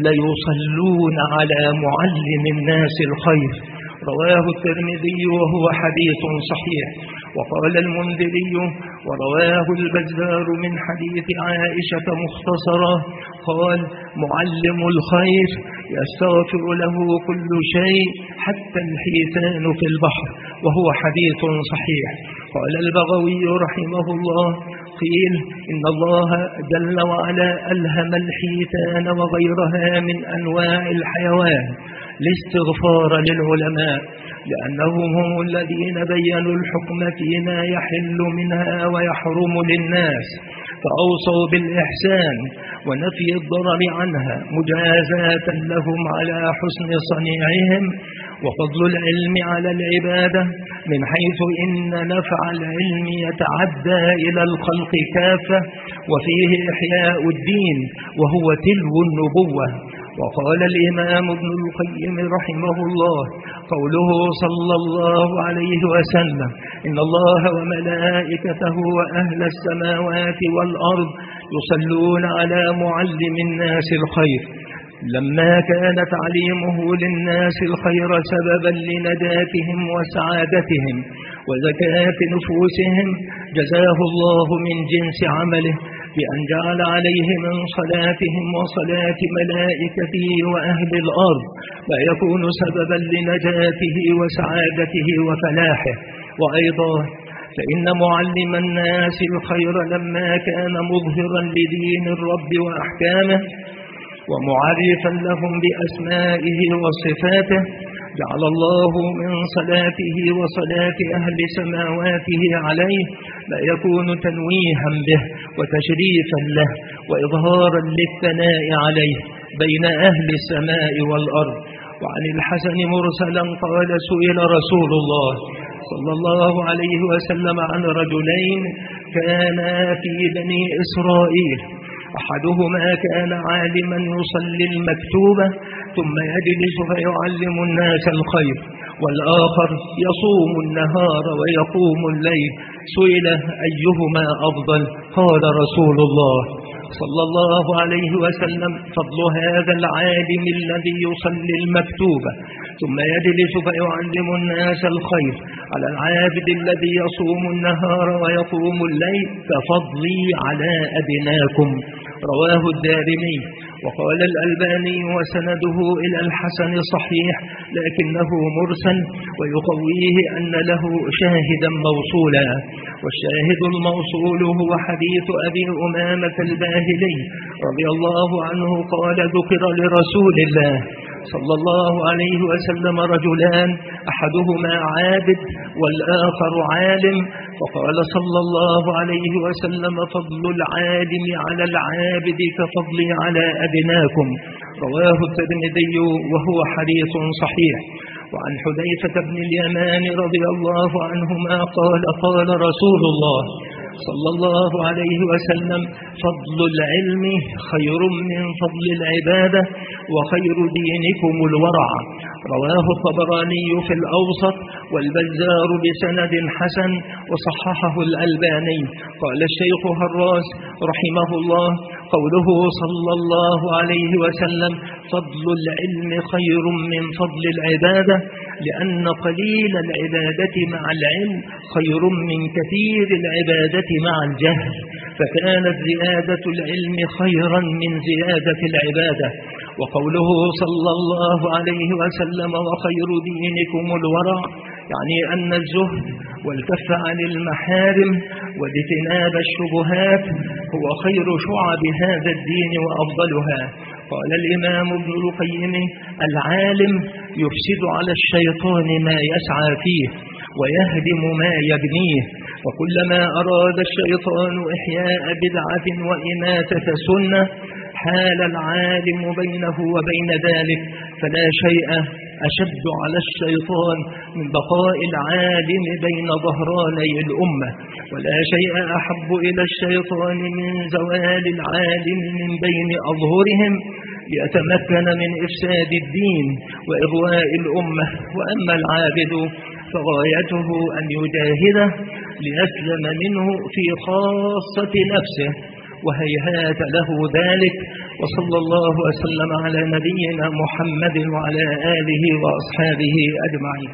ليصلون على معلم الناس الخير. رواه الترمذي وهو حديث صحيح. وقال المنذري ورواه البزار من حديث عائشة مختصرة قال معلم الخير يستغفر له كل شيء حتى الحيتان في البحر وهو حديث صحيح. قال البغوي رحمه الله قيل إن الله جل وعلا ألهم الحيتان وغيرها من أنواع الحيوان الاستغفار للعلماء لأنهم هم الذين بينوا الحكم فيما يحل منها ويحرم للناس فأوصوا بالإحسان ونفي الضرر عنها مجازاة لهم على حسن صنيعهم. وفضل العلم على العبادة من حيث إن نفع العلم يتعدى إلى الخلق كافة وفيه إحياء الدين وهو تلو النبوة. وقال الإمام ابن القيم رحمه الله قوله صلى الله عليه وسلم إن الله وملائكته وأهل السماوات والأرض يصلون على معلم الناس الخير لما كان تعليمه للناس الخير سببا لنجاتهم وسعادتهم وزكاة نفوسهم جزاه الله من جنس عمله بأن جعل عليه من صلاتهم وصلاة ملائكته وأهل الأرض ما يكون سببا لنجاته وسعادته وفلاحه. وأيضا فإن معلم الناس الخير لما كان مظهرا لدين الرب وأحكامه ومعرفا لهم بأسمائه وصفاته جعل الله من صلاته وصلاة أهل سماواته عليه ما يكون تنويها به وتشريفا له وإظهارا للثناء عليه بين أهل السماء والأرض. وعن الحسن مرسلا قال سئل رسول الله صلى الله عليه وسلم عن رجلين كانا في بني إسرائيل، أحدهما كان عالما يصلي المكتوبة ثم يجلس فيعلم الناس الخير، والآخر يصوم النهار ويقوم الليل، سئل أيهما أفضل؟ قال رسول الله صلى الله عليه وسلم فضل هذا العالم الذي يصلي المكتوبة ثم يجلس فيعلم الناس الخير على العابد الذي يصوم النهار ويقوم الليل كفضلي على أدناكم. رواه الدارمي. وقال الألباني وسنده إلى الحسن صحيح لكنه مرسل ويقويه أن له شاهدا موصولا، والشاهد الموصول هو حديث أبي أمامة الباهلي رضي الله عنه قال ذكر لرسول الله صلى الله عليه وسلم رجلان أحدهما عابد والآخر عالم، فقال صلى الله عليه وسلم فضل العالم على العابد كفضلي على أدناكم. رواه الترمذي وهو حديث صحيح. وعن حذيفة بن اليمان رضي الله عنهما قال قال رسول الله صلى الله عليه وسلم فضل العلم خير من فضل العبادة وخير دينكم الورع. رواه الطبراني في الأوسط والبزار بسند حسن وصححه الألباني. قال الشيخ هراس رحمه الله قوله صلى الله عليه وسلم فضل العلم خير من فضل العبادة لأن قليل العبادة مع العلم خير من كثير العبادة مع الجهل، فكانت زيادة العلم خيرا من زيادة العبادة. وقوله صلى الله عليه وسلم وخير دينكم الورع يعني أن الزهد والكف عن المحارم واجتناب الشبهات هو خير شعب هذا الدين وأفضلها. قال الإمام ابن القيم العالم يفسد على الشيطان ما يسعى فيه ويهدم ما يبنيه، وكلما أراد الشيطان إحياء بدعة وإماتة سنة حال العالم بينه وبين ذلك، فلا شيء أشد على الشيطان من بقاء العالم بين ظهراني الأمة، ولا شيء أحب إلى الشيطان من زوال العالم من بين أظهرهم ليتمكن من إفساد الدين وإغواء الأمة. وأما العابد فغايته أن يجاهده ليسلم منه في خاصة نفسه، وهيهات له ذلك. وصلى الله وسلم على نبينا محمد وعلى آله وأصحابه أجمعين.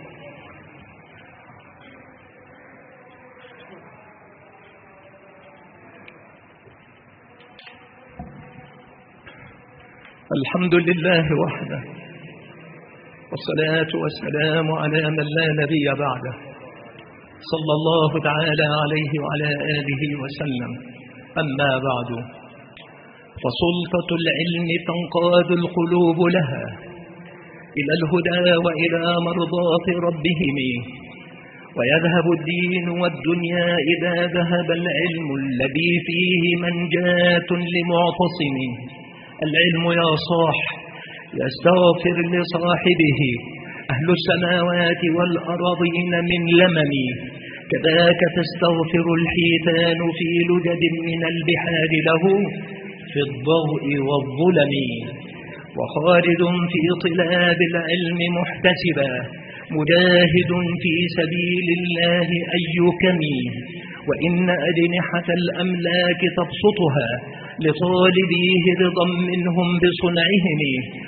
الحمد لله وحده، والصلاة والسلام على من لا نبي بعده، صلى الله تعالى عليه وعلى آله وسلم. أما بعد، فسلطة العلم تنقاد القلوب لها إلى الهدى وإلى مرضاة ربهم، ويذهب الدين والدنيا إذا ذهب العلم الذي فيه منجاة لمعتصم. العلم يا صاح يستغفر لصاحبه أهل السماوات والأراضين من لمم، كذاك تستغفر الحيتان في لجد من البحار له في الضوء والظلم. وخالد في طلاب العلم محتسبا مجاهد في سبيل الله أي كم، وإن أجنحة الأملاك تبسطها لطالبيه رضا منهم بصنعهم،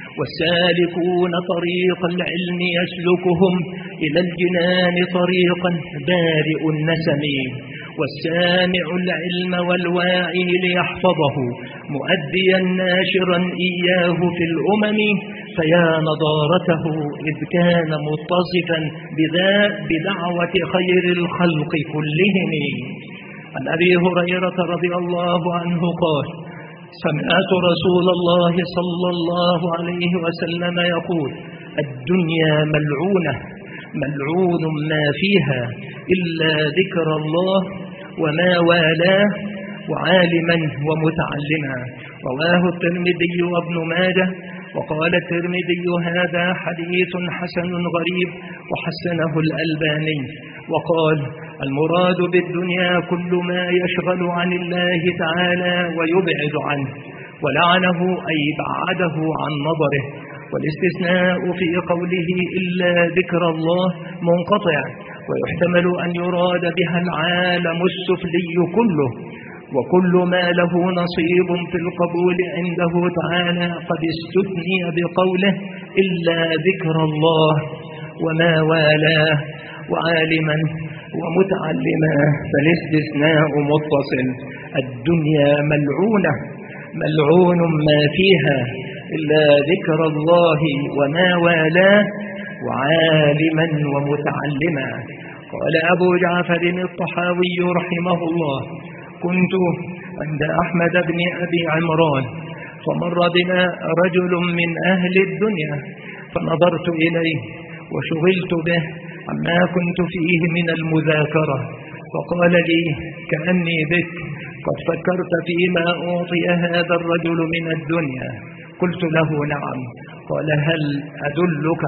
والسالكون طريق العلم يسلكهم إلى الجنان طريقا بارئ النسم، والسامع العلم والواعي ليحفظه مؤديا ناشرا إياه في الأمم، فيا نضارته إذ كان متصفا بدعوة خير الخلق كلهم. عن أبي هريرة رضي الله عنه قال: سمعت رسول الله صلى الله عليه وسلم يقول: الدنيا ملعونة، ملعون ما فيها إلا ذكر الله وما والاه وعالما ومتعلما. رواه الترمذي وابن ماجه. وقال الترمذي: هذا حديث حسن غريب، وحسنه الألباني. وقال: المراد بالدنيا كل ما يشغل عن الله تعالى ويبعد عنه، ولعنه أي بعده عن نظره. والاستثناء في قوله إلا ذكر الله منقطع، ويحتمل أن يراد بها العالم السفلي كله، وكل ما له نصيب في القبول عنده تعالى قد استثني بقوله إلا ذكر الله وما والاه وعالما ومتعلما، فالاستثناء متصل. الدنيا ملعونة، ملعون ما فيها إلا ذكر الله وما والاه وعالما ومتعلما. قال أبو جعفر الطحاوي رحمه الله: كنت عند أحمد بن أبي عمران، فمر بنا رجل من أهل الدنيا، فنظرت إليه وشغلت به عما كنت فيه من المذاكرة، فقال لي: كأني بك قد فكرت فيما أعطي هذا الرجل من الدنيا. قلت له: نعم. قال: هل أدلك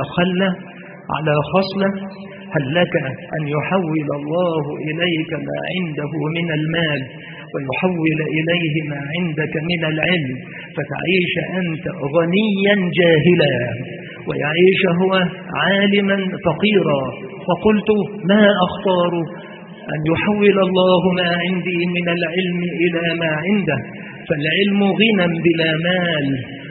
على خصلة؟ هل لك أن يحول الله إليك ما عنده من المال ويحول إليه ما عندك من العلم، فتعيش أنت غنيا جاهلا ويعيش هو عالما فقيرا؟ فقلت: ما أختار أن يحول الله ما عندي من العلم إلى ما عنده، فالعلم غنى بلا مال،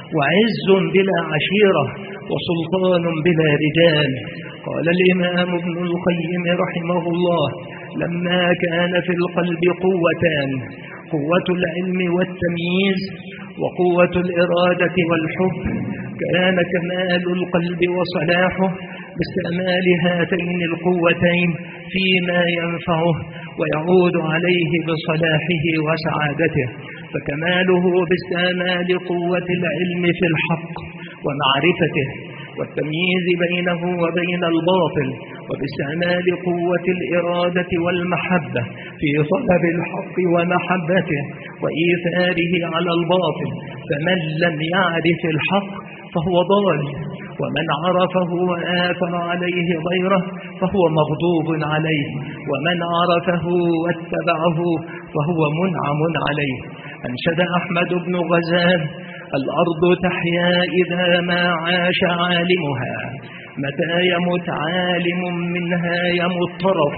وعز بلا عشيرة، وسلطان بلا رجال. قال الإمام ابن القيم رحمه الله: لما كان في القلب قوتان، قوة العلم والتمييز وقوة الإرادة والحب، كان كمال القلب وصلاحه باستعمال هاتين القوتين فيما ينفعه ويعود عليه بصلاحه وسعادته، فكماله باستعمال قوة العلم في الحق ومعرفته والتمييز بينه وبين الباطل، وباستعمال قوة الإرادة والمحبة في طلب الحق ومحبته وإيثاره على الباطل. فمن لم يعرف الحق فهو ضال، ومن عرفه وآثر عليه غيره فهو مغضوب عليه، ومن عرفه واتبعه فهو منعم عليه. أنشد أحمد بن غزال: الأرض تحيا إذا ما عاش عالمها، متى يمت عالم منها يمت طرف،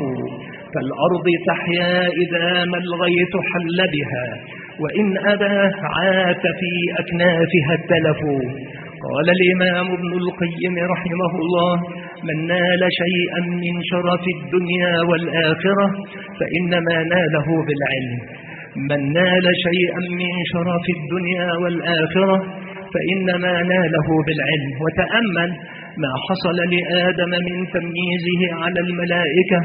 فالأرض تحيا إذا ما الغيث حل بها، وإن أبى عات في أكنافها التلف. قال الإمام ابن القيم رحمه الله: من نال شيئا من شرف الدنيا والآخرة فإنما ناله بالعلم. من نال شيئا من شرف الدنيا والآخرة فإنما ناله بالعلم. وتأمل ما حصل لآدم من تمييزه على الملائكة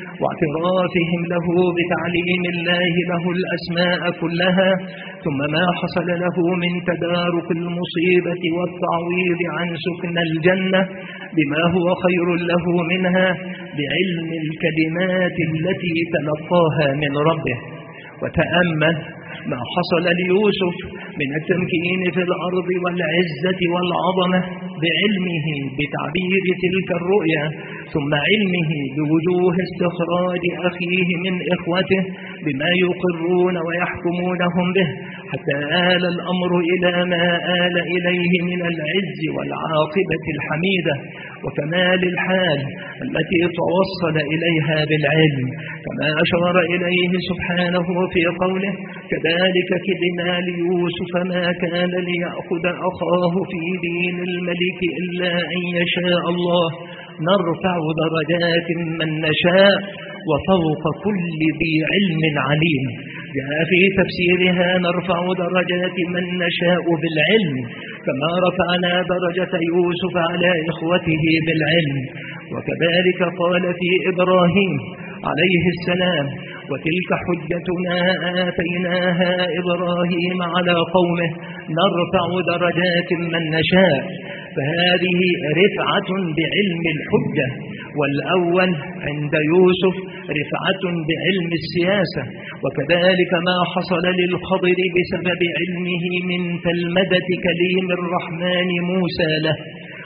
واعترافهم له بتعليم الله له الأسماء كلها، ثم ما حصل له من تدارك المصيبة والتعويض عن سكن الجنة بما هو خير له منها بعلم الكلمات التي تلقاها من ربه. وتأمل ما حصل ليوسف من التمكين في الأرض والعزة والعظمة بعلمه بتعبير تلك الرؤيا، ثم علمه بوجوه استخراج أخيه من إخوته بما يقرون ويحكمونهم به، حتى آل الأمر إلى ما آل إليه من العز والعاقبة الحميدة. وكمال الحال التي توصل إليها بالعلم، كما أشار إليه سبحانه في قوله: كذلك كدنا ليوسف ما كان ليأخذ أخاه في دين الملك إلا أن يشاء الله نرفع درجات من نشاء وفوق كل ذي علم عليم. جاء في تفسيرها: نرفع درجات من نشاء بالعلم كما رفعنا درجة يوسف على إخوته بالعلم. وكذلك قال في إبراهيم عليه السلام: وتلك حجتنا آتيناها إبراهيم على قومه نرفع درجات من نشاء. فهذه رفعة بعلم الحجة، والأول عند يوسف رفعة بعلم السياسة. وكذلك ما حصل للخضر بسبب علمه من تلمذة كليم الرحمن موسى له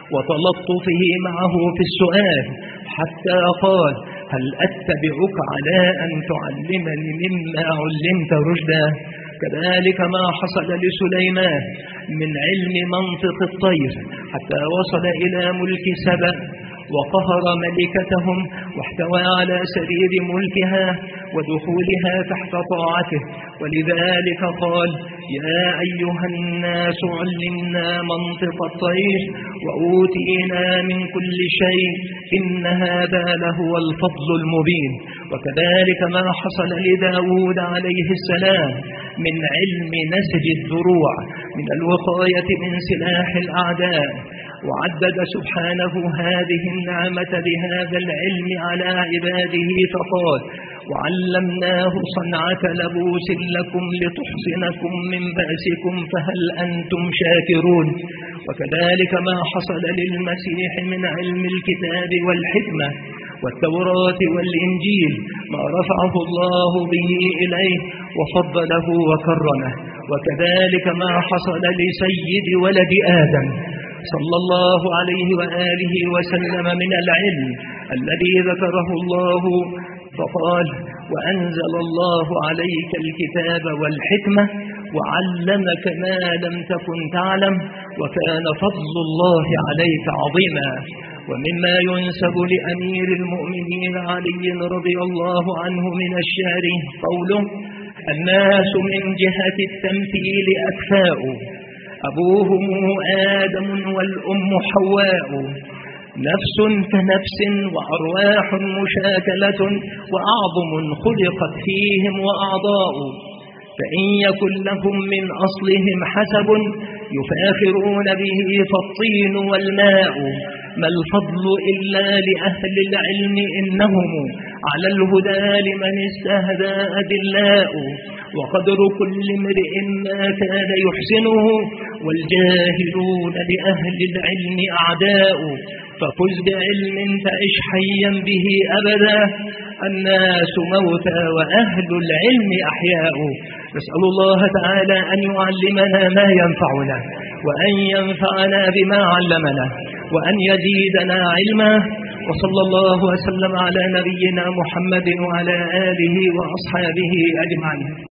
وتلطفه معه في السؤال، حتى قال: هل أتبعك على أن تعلمني مما علمت رشدا. كذلك ما حصل لسليمان من علم منطق الطير حتى وصل إلى ملك سبأ وقهر ملكتهم واحتوى على سرير ملكها ودخولها تحت طاعته. ولذلك قال: يا أيها الناس علمنا منطق الطير وأوتينا من كل شيء إن هذا لهو الفضل المبين. وكذلك ما حصل لداود عليه السلام من علم نسج الذروع من الوقاية من سلاح الأعداء. وعدد سبحانه هذه النعمة بهذا العلم على عباده فقال: وعلمناه صنعة لبوس لكم لتحصنكم من بأسكم فهل أنتم شاكرون. وكذلك ما حصل للمسيح من علم الكتاب والحكمة والتوراة والإنجيل ما رفعه الله به إليه وفضله وكرمه. وكذلك ما حصل لسيد ولد آدم صلى الله عليه وآله وسلم من العلم الذي ذكره الله فقال: وأنزل الله عليك الكتاب والحكمة وعلمك ما لم تكن تعلم وكان فضل الله عليك عظيما. ومما ينسب لأمير المؤمنين علي رضي الله عنه من الشعر قوله: الناس من جهة التمثيل أكفاء أبوهم آدم والأم حواء، نفس كنفس وأرواح مشاكلة وأعظم خلقت فيهم وأعضاء، فإن يكن لهم من أصلهم حسب يفاخرون به فالطين والماء، ما الفضل إلا لأهل العلم إنهم على الهدى لمن استهدى أدلاء، وقدر كل امرئ ما كان يحسنه والجاهلون لأهل العلم أعداء، ففز بعلم تعش حيا به أبدا، الناس موتى وأهل العلم أحياء. نسأل الله تعالى أن يعلمنا ما ينفعنا وأن ينفعنا بما علمنا وأن يزيدنا علما. وصلى الله وسلم على نبينا محمد وعلى آله وأصحابه أجمعين.